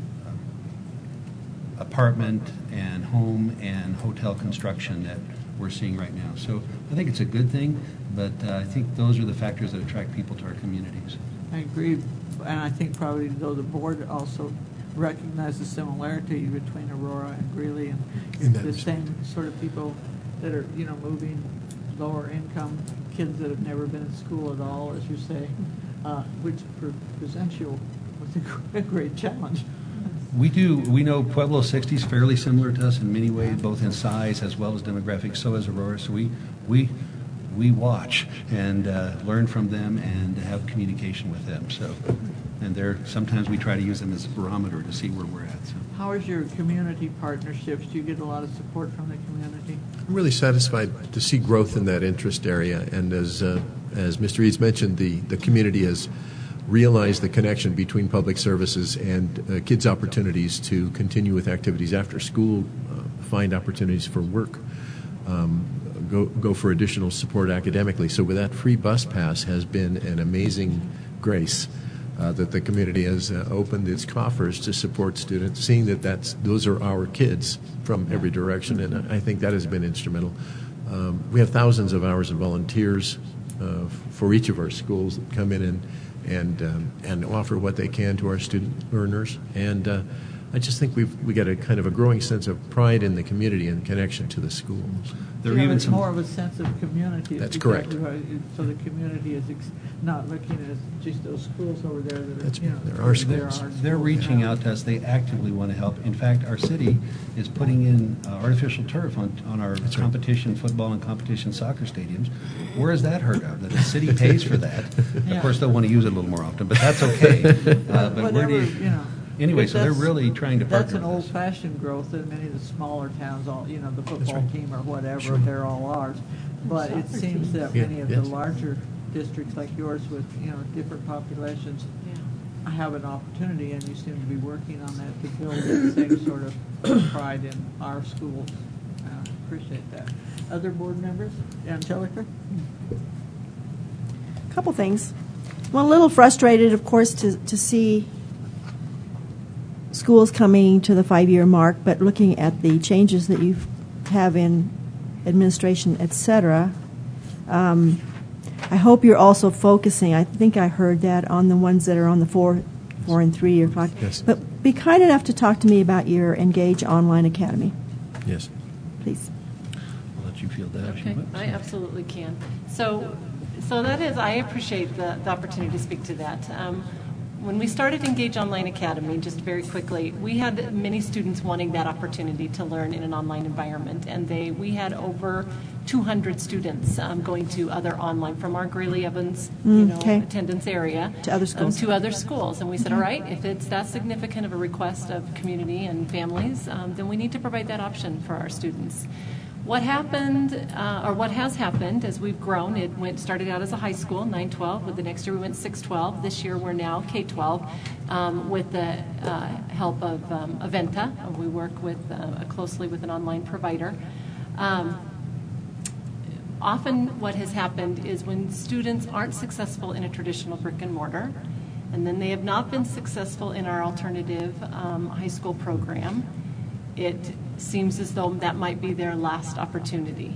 apartment and home and hotel construction that we're seeing right now. So I think it's a good thing, but uh, I think those are the factors that attract people to our communities. I agree, and I think probably though the board also recognizes similarity between Aurora and Greeley, and In that the respect. same sort of people that are, you know, moving lower income, kids that have never been in school at all, as you say, uh, which pre- presents you with a gr- a great challenge. We do. We know Pueblo sixty is fairly similar to us in many ways, both in size as well as demographics. So is Aurora. So we we we watch and uh, learn from them and have communication with them. So, and they're sometimes we try to use them as a barometer to see where we're at. So. How is your community partnerships? Do you get a lot of support from the community? I'm really satisfied to see growth in that interest area. And as uh, as Mister Eads mentioned, the, the community has realized the connection between public services and uh, kids' opportunities to continue with activities after school, uh, find opportunities for work, um, go, go for additional support academically. So with that, free bus pass has been an amazing grace. Uh, that the community has uh, opened its coffers to support students, seeing that that's, those are our kids from every direction, and I think that has been instrumental. Um, we have thousands of hours of volunteers uh, for each of our schools that come in and and um, and offer what they can to our student learners, and uh, I just think we've we got a kind of a growing sense of pride in the community and connection to the schools. There are Yeah, even it's some. more of a sense of community. That's because correct. we are- So the community is ex- not looking at just those schools over there that are, That's- you know. there are there schools. are They're schools reaching now. out to us. They actively want to help. In fact, our city is putting in uh, artificial turf on, on our competition football and competition soccer stadiums. Where is that heard of? That the city pays for that. Yeah. Of course, they'll want to use it a little more often, but that's okay. Uh, but where Whatever, do you know. Anyway, But so they're that's- really trying to That's partner an with us. old-fashioned growth in many of the smaller towns, all, you know, the football right. team or whatever, Sure. they're all ours. But it seems that Yeah, many of the yes. larger districts like yours with, you know, different populations have an opportunity, and you seem to be working on that to build that same sort of pride in our schools. I appreciate that. Other board members? Angelica? Couple things. Well, a little frustrated, of course, to, to see schools coming to the five-year mark, but looking at the changes that you have in administration, et cetera, um, I hope you're also focusing, I think I heard that, on the ones that are on the four, four and three-year clock. Yes. But be kind enough to talk to me about your Engage Online Academy, Yes. please. I'll let you field that if you Okay, want. I absolutely can. So So that is, I appreciate the, the opportunity to speak to that. Um, when we started Engage Online Academy, just very quickly, we had many students wanting that opportunity to learn in an online environment, and they we had over two hundred students um, going to other online from our Greeley Evans, you know, okay. attendance area To other schools. Um, to other schools, and we said, all right, if it's that significant of a request of community and families, um, then we need to provide that option for our students. What happened, uh, or what has happened as we've grown, it went started out as a high school, nine twelve, but the next year we went six twelve. This year we're now K twelve um, with the uh, help of um, Aventa. We work with uh, closely with an online provider. Um, often what has happened is when students aren't successful in a traditional brick and mortar, and then they have not been successful in our alternative um, high school program, it seems as though that might be their last opportunity.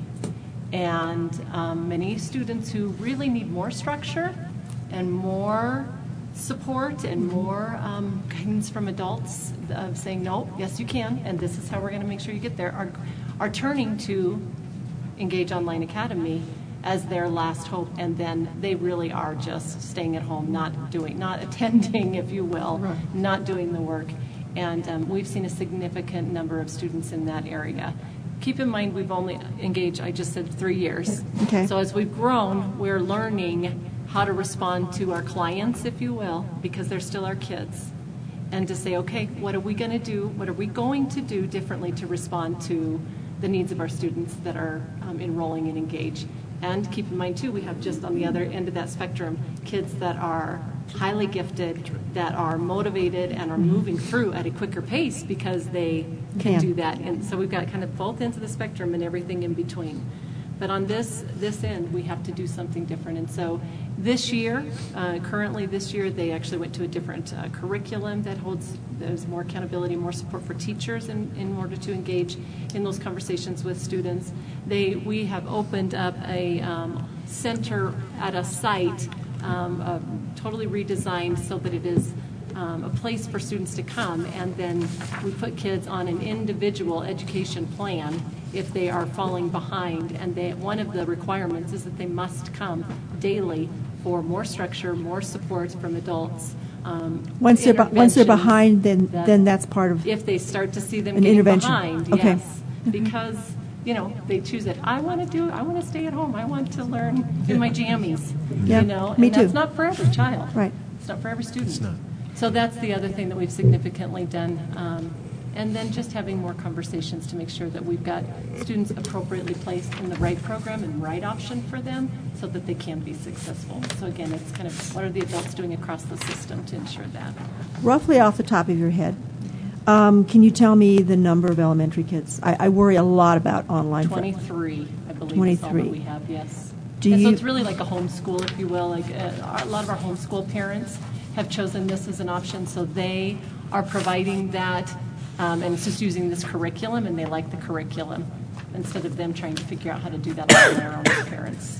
And um, many students who really need more structure and more support and more um, guidance from adults of saying, no, yes you can, and this is how we're going to make sure you get there, are, are turning to Engage Online Academy as their last hope, and then they really are just staying at home, not doing, not attending, if you will, right. not doing the work. And um, we've seen a significant number of students in that area. Keep in mind, we've only engaged, I just said, three years. Okay. So as we've grown, we're learning how to respond to our clients, if you will, because they're still our kids. And to say, okay, what are we going to do? What are we going to do differently to respond to the needs of our students that are um, enrolling in Engage? And keep in mind, too, we have just on the other end of that spectrum, kids that are highly gifted, that are motivated and are moving through at a quicker pace because they can Yeah. do that. And so we've got kind of both ends of the spectrum and everything in between. But on this this end, we have to do something different. And so this year, uh, currently this year, they actually went to a different uh, curriculum that holds, there's more accountability, more support for teachers in, in order to engage in those conversations with students. They, we have opened up a um, center at a site, um, uh, totally redesigned so that it is Um, a place for students to come, and then we put kids on an individual education plan if they are falling behind, and they, one of the requirements is that they must come daily for more structure, more support from adults. Um, Once they're be- once they're interventions behind, then that- then that's part of if they start to see them an getting intervention. behind, Okay. yes, because you know they choose it. I want to do. I want to stay at home. I want to learn in my jammies. Yeah, you know, me and that's too. not for every child. Right. It's not for every student. It's not. So that's the other thing that we've significantly done. Um, and then just having more conversations to make sure that we've got students appropriately placed in the right program and right option for them so that they can be successful. So again, it's kind of what are the adults doing across the system to ensure that. Roughly off the top of your head, um, can you tell me the number of elementary kids? I, I worry a lot about online. twenty-three, I believe, is all twenty-three. that we have, yes. Do and you- so it's really like a homeschool, if you will. Like uh, a lot of our homeschool parents have chosen this as an option, so they are providing that, um, and it's just using this curriculum, and they like the curriculum instead of them trying to figure out how to do that on their own as parents.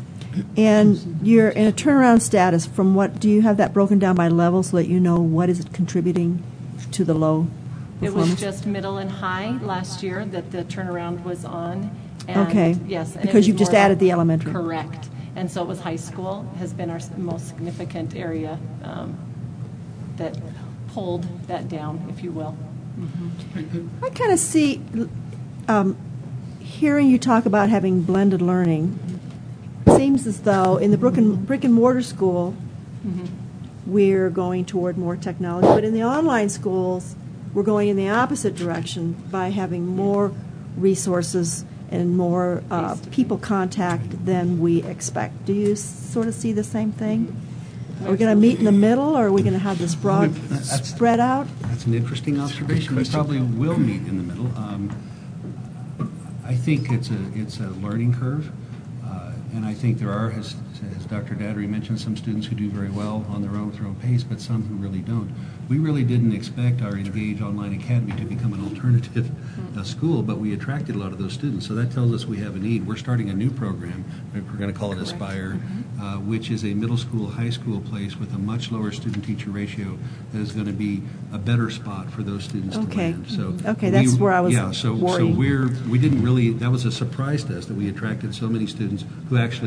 And you're in a turnaround status. From what do you have that broken down by level so that you know what is it contributing to the low It performance? was just middle and high last year that the turnaround was on. And Okay. Yes. and it Because was you've just more added about- the elementary. Correct. And so it was high school has been our s- most significant area um, that pulled that down, if you will. I kind of see, um, hearing you talk about having blended learning, seems as though in the brick and, brick and mortar school, we're going toward more technology, but in the online schools, we're going in the opposite direction by having more resources and more uh, people contact than we expect. Do you s- sort of see the same thing? Are we going to meet in the middle, or are we going to have this broad That's- spread out? That's an interesting observation. We probably will meet in the middle. Um, I think it's a it's a learning curve, uh, and I think there are, as, as Doctor Dattery mentioned, some students who do very well on their own, their own pace, but some who really don't. We really didn't expect our Engage Online Academy to become an alternative uh, school, but we attracted a lot of those students. So that tells us we have a need. We're starting a new program. We're going to call it Aspire, uh, which is a middle school, high school place with a much lower student-teacher ratio that is going to be a better spot for those students Okay. to land. So Okay, that's we- where I was Yeah, so, so worried. we're, we didn't really, that was a surprise to us that we attracted so many students who actually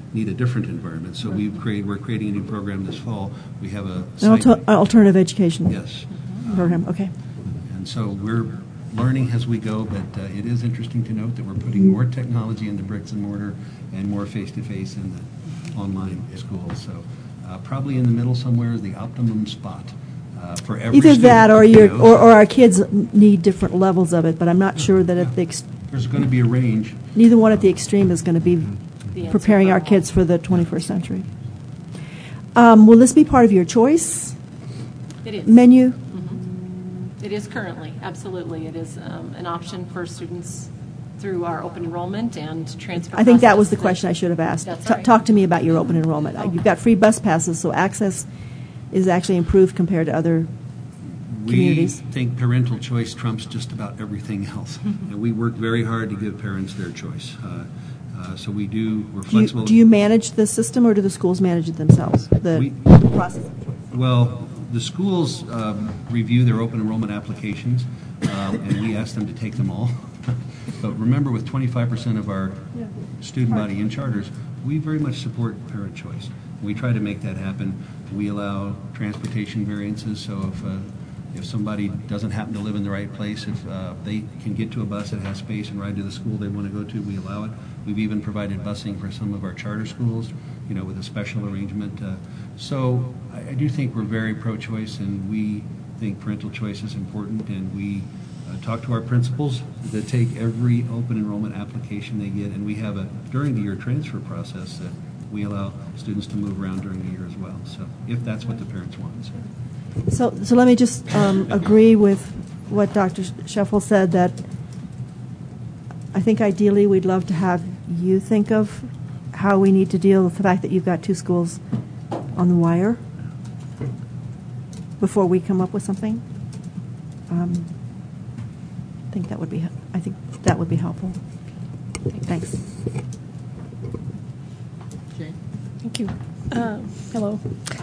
need a different environment. So we've created, we're creating a new program this fall. We have a An site- alter- alternative education Yes. program. Okay. And so we're learning as we go, but uh, it is interesting to note that we're putting more technology into bricks and mortar and more face-to-face in the online schools. So uh, probably in the middle somewhere is the optimum spot uh, for every Either student, that, or you your, know. or, or our kids need different levels of it. But I'm not sure that at the ex- There's going to be a range. neither one at the extreme is going to be The answer preparing for our all. kids for the twenty-first century. Um, will this be part of your choice It is. menu? It is currently, absolutely. It is um, an option for students through our open enrollment and transfer I think that was the process question I should have asked. That's Ta- right. Talk to me about your open enrollment. Uh, You've got free bus passes, so access is actually improved compared to other We communities. think parental choice trumps just about everything else. And we work very hard to give parents their choice. Uh, uh, So we do, we're Do you, flexible. do you manage the system, or do the schools manage it themselves? The We- the process of choice. Well, the schools um, review their open enrollment applications, um, and we ask them to take them all. But remember, with twenty-five percent of our student body in charters, we very much support parent choice. We try to make that happen. We allow transportation variances, so if, uh, if somebody doesn't happen to live in the right place, if uh, they can get to a bus that has space and ride to the school they want to go to, we allow it. We've even provided busing for some of our charter schools, you know, with a special arrangement. Uh, So I I do think we're very pro-choice, and we think parental choice is important, and we uh, talk to our principals that take every open enrollment application they get, and we have a during the year transfer process that we allow students to move around during the year as well, so if that's what the parents want. So. So, so let me just um, agree with what Doctor Scheffel said, that I think ideally we'd love to have you think of how we need to deal with the fact that you've got two schools on the wire before we come up with something. Um, I think that would be, I think that would be helpful. Thanks. Jane? Thank you. Uh, Hello.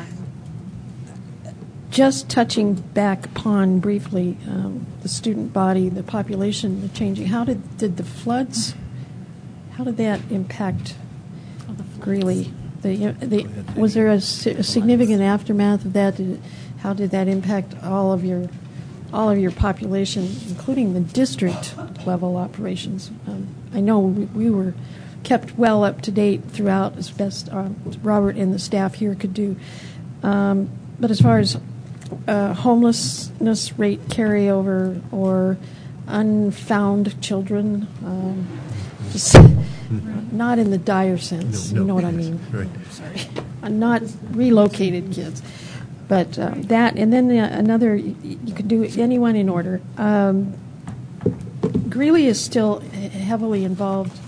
Just touching back upon briefly um, the student body, the population, the changing. How did did the floods? How did that impact Greeley? The, the, was there a, si- a significant aftermath of that? Did it, how did that impact all of your all of your population, including the district level operations? Um, I know we, we were kept well up to date throughout, as best uh, Robert and the staff here could do. Um, but as far as uh, homelessness rate carryover or unfound children, um, just not in the dire sense, No, no. you know what I mean. Right. Sorry, uh, not relocated kids, but um, that, and then the, another. You, you could do anyone in order. Um, Greeley is still heavily involved.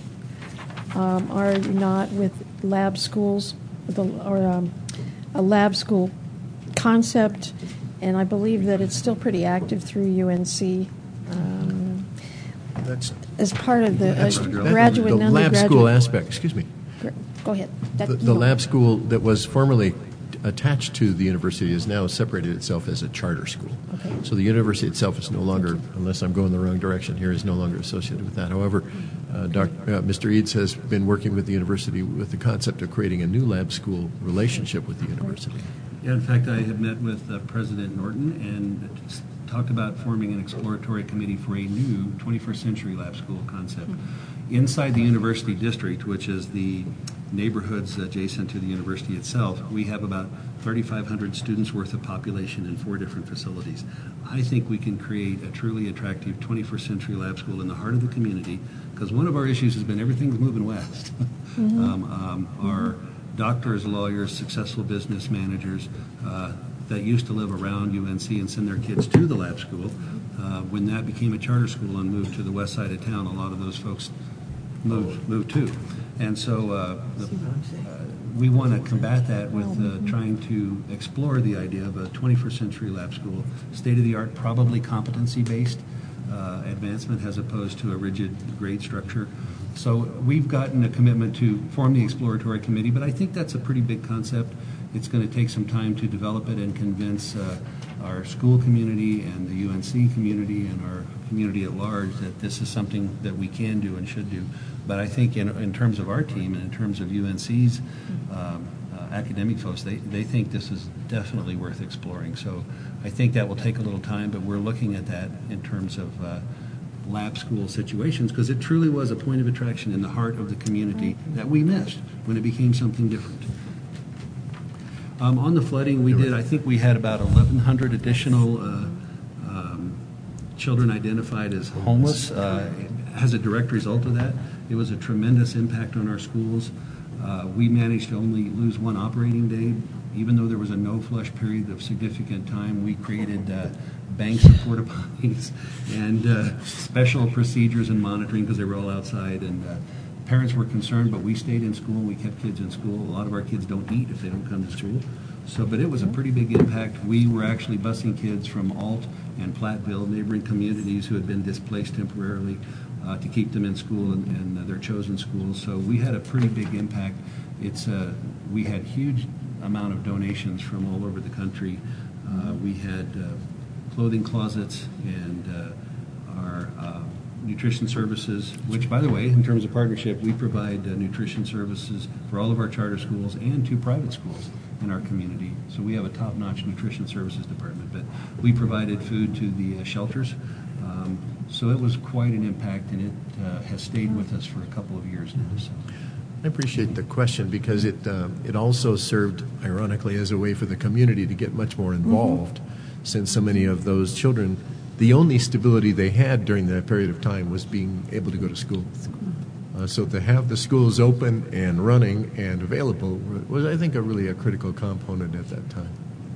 Um, are you not with lab schools, with a, or um, a lab school concept? And I believe that it's still pretty active through U N C. Um, That's as part of the uh, That's- that- graduate and the lab undergraduate. school aspect, excuse me. Go ahead. That- The, you the know. lab school that was formerly attached to the university has now separated itself as a charter school. Okay. So the university itself is no longer, unless I'm going the wrong direction here, is no longer associated with that. However, uh, Doc, uh, Mister Eads has been working with the university with the concept of creating a new lab school relationship with the university. Yeah, in fact, I had met with uh, President Norton and s- talked about forming an exploratory committee for a new twenty-first century lab school concept. Inside the university district, which is the neighborhoods adjacent to the university itself, we have about thirty-five hundred students worth of population in four different facilities. I think we can create a truly attractive twenty-first century lab school in the heart of the community, because one of our issues has been everything's moving west. Mm-hmm. um, um, our doctors, lawyers, successful business managers uh, that used to live around U N C and send their kids to the lab school, uh, when that became a charter school and moved to the west side of town, a lot of those folks moved, moved too. And so uh, the, uh, we want to combat that with uh, trying to explore the idea of a twenty-first century lab school, state-of-the-art, probably competency-based uh, advancement as opposed to a rigid grade structure. So we've gotten a commitment to form the exploratory committee, but I think that's a pretty big concept. It's going to take some time to develop it and convince uh, our school community and the U N C community and our community at large that this is something that we can do and should do. But I think in, in terms of our team and in terms of U N C's um, uh, academic folks, they, they think this is definitely worth exploring. So I think that will take a little time, but we're looking at that in terms of uh, lab school situations, because it truly was a point of attraction in the heart of the community that we missed when it became something different. Um, on the flooding, we did, I think we had about eleven hundred additional uh, um, children identified as homeless. Uh, as a direct result of that, it was a tremendous impact on our schools. Uh, we managed to only lose one operating day. Even though there was a no-flush period of significant time, we created uh, banks of porta potties and uh, special procedures and monitoring because they were all outside. And uh, parents were concerned, but we stayed in school. We kept kids in school. A lot of our kids don't eat if they don't come to school. So, but it was a pretty big impact. We were actually busing kids from Alt and Platteville, neighboring communities who had been displaced temporarily, uh, to keep them in school and, and uh, their chosen schools. So we had a pretty big impact. It's uh, we had huge amount of donations from all over the country. Uh, we had uh, clothing closets and uh, our uh, nutrition services, which, by the way, in terms of partnership, we provide uh, nutrition services for all of our charter schools and two private schools in our community. So we have a top-notch nutrition services department, but we provided food to the uh, shelters. Um, so it was quite an impact, and it uh, has stayed with us for a couple of years now. So. I appreciate the question because it uh, it also served, ironically, as a way for the community to get much more involved, mm-hmm. since so many of those children, the only stability they had during that period of time was being able to go to school. Uh, so to have the schools open and running and available was, I think, a really a critical component at that time.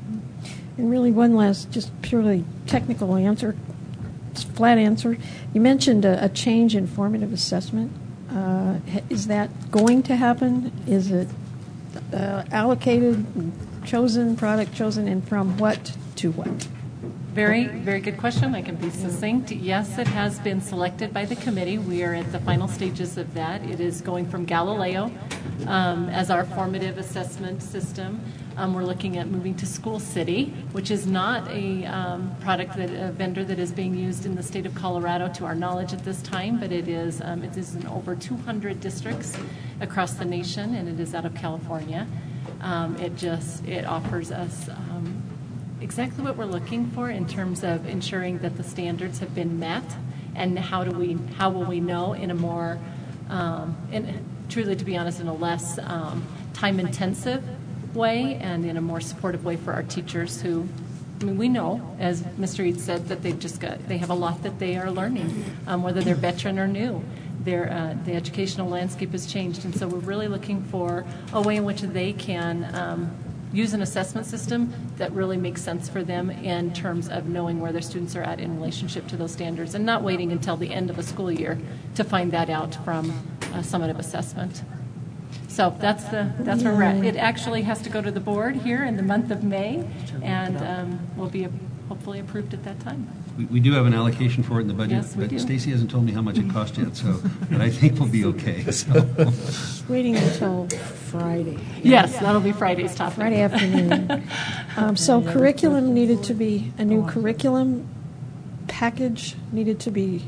And really one last, just purely technical answer, flat answer. You mentioned a, a change in formative assessment. Uh, is that going to happen? Is it uh, allocated, chosen, product chosen, and from what to what? Very, very good question. I can be succinct. Yes, it has been selected by the committee. We are at the final stages of that. It is going from Galileo um, as our formative assessment system. Um, we're looking at moving to School City, which is not a um, product that a vendor that is being used in the state of Colorado to our knowledge at this time, but it is um, it is in over two hundred districts across the nation, and it is out of California. Um, it just it offers us um, exactly what we're looking for in terms of ensuring that the standards have been met, and how do we how will we know in a more um, in, truly, to be honest, in a less um, time intensive way and in a more supportive way for our teachers who, I mean, we know, as Mister Eads said, that they've just got, they have a lot that they are learning, um, whether they're veteran or new. Their, uh, the educational landscape has changed, and so we're really looking for a way in which they can um, use an assessment system that really makes sense for them in terms of knowing where their students are at in relationship to those standards and not waiting until the end of a school year to find that out from a summative assessment. So that's the that's where we're at. It actually has to go to the board here in the month of May, and um, will be hopefully approved at that time. We, we do have an allocation for it in the budget, yes, we but do. Stacy hasn't told me how much it cost yet, so but I think we'll be okay. So. Waiting until Friday. Yes, that'll be Friday's topic. Friday afternoon. um, so curriculum needed to be, a new curriculum package needed to be,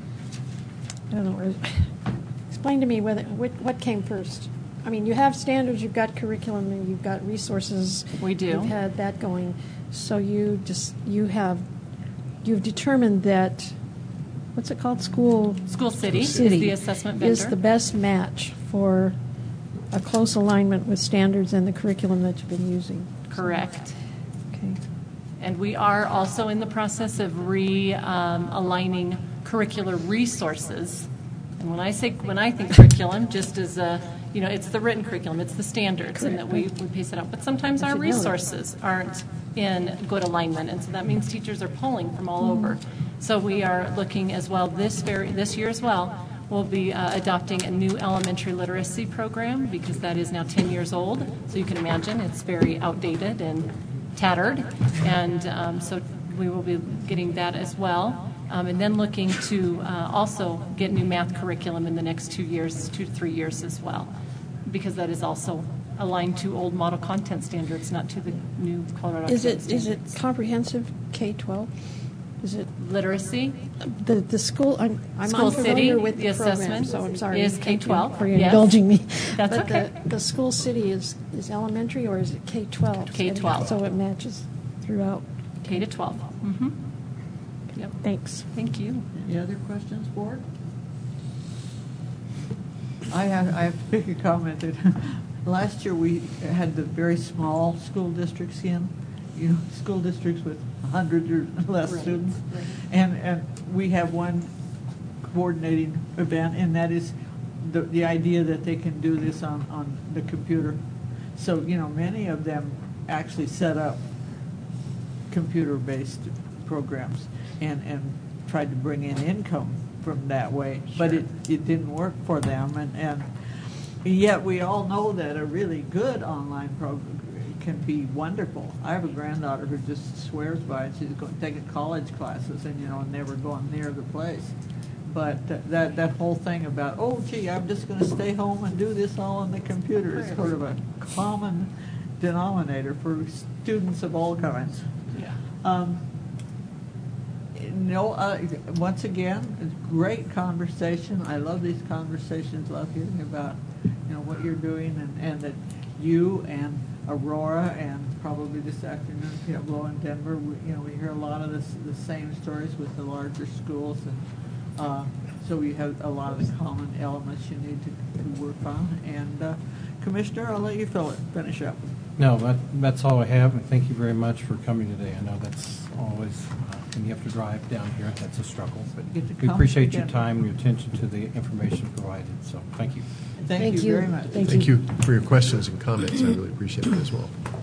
I don't know, explain to me whether what, what came first. I mean, you have standards, you've got curriculum, and you've got resources. We do. You've had that going. So you just, you have, you've determined that, what's it called? School School City, City is the assessment vendor. Is the best match for a close alignment with standards and the curriculum that you've been using. Correct. Okay. And we are also in the process of re-aligning um, curricular resources. And when I say, when I think curriculum, just as a, you know, it's the written curriculum, it's the standards, Correct. And that we, we pace it out. But sometimes our resources aren't in good alignment, and so that means teachers are pulling from all mm-hmm. over. So we are looking as well this very this year as well. We'll be uh, adopting a new elementary literacy program because that is now ten years old. So you can imagine it's very outdated and tattered, and um, so we will be getting that as well. Um, and then looking to uh, also get new math curriculum in the next two years, two to three years as well, because that is also aligned to old model content standards, not to the new Colorado Is it standards. is it comprehensive K twelve? Is it Literacy, the the school? I'm, I'm School unfamiliar city, with the, the program, assessment so I'm sorry. is Thank K twelve, you for yes. indulging me. That's but okay. The, the school city is is elementary or is it K twelve? K twelve. So it matches throughout. K to twelve. Mm-hmm. Yep. Thanks. Thank you. Any other questions, board? I have, I have to make a comment that last year we had the very small school districts in, you know, school districts with a hundred or less Right, students. right. And, and we have one coordinating event, and that is the, the idea that they can do this on, on the computer. So, you know, many of them actually set up computer-based programs and, and tried to bring in income from that way, but it, it didn't work for them, and, and yet we all know that a really good online program can be wonderful. I have a granddaughter who just swears by it. She's going, taking college classes and, you know, never going near the place. But th- that, that whole thing about, oh, gee, I'm just going to stay home and do this all on the computer is sort of a common denominator for students of all kinds. Yeah. Um, no, uh, once again, it's great conversation. I love these conversations. Love hearing about, you know, what you're doing, and, and that you and Aurora and probably this afternoon Pueblo and Denver, we, you know, we hear a lot of this, the same stories with the larger schools, and uh, so we have a lot of the common elements you need to, to work on. And uh, Commissioner, I'll let you fill it, finish up. No, that, that's all I have, and thank you very much for coming today. I know that's always, uh, when you have to drive down here, that's a struggle, but Get to we come appreciate your again. time and your attention to the information provided, so thank you. Thank, Thank you you. very much. Thank Thank you for your questions and comments. I really appreciate it as well.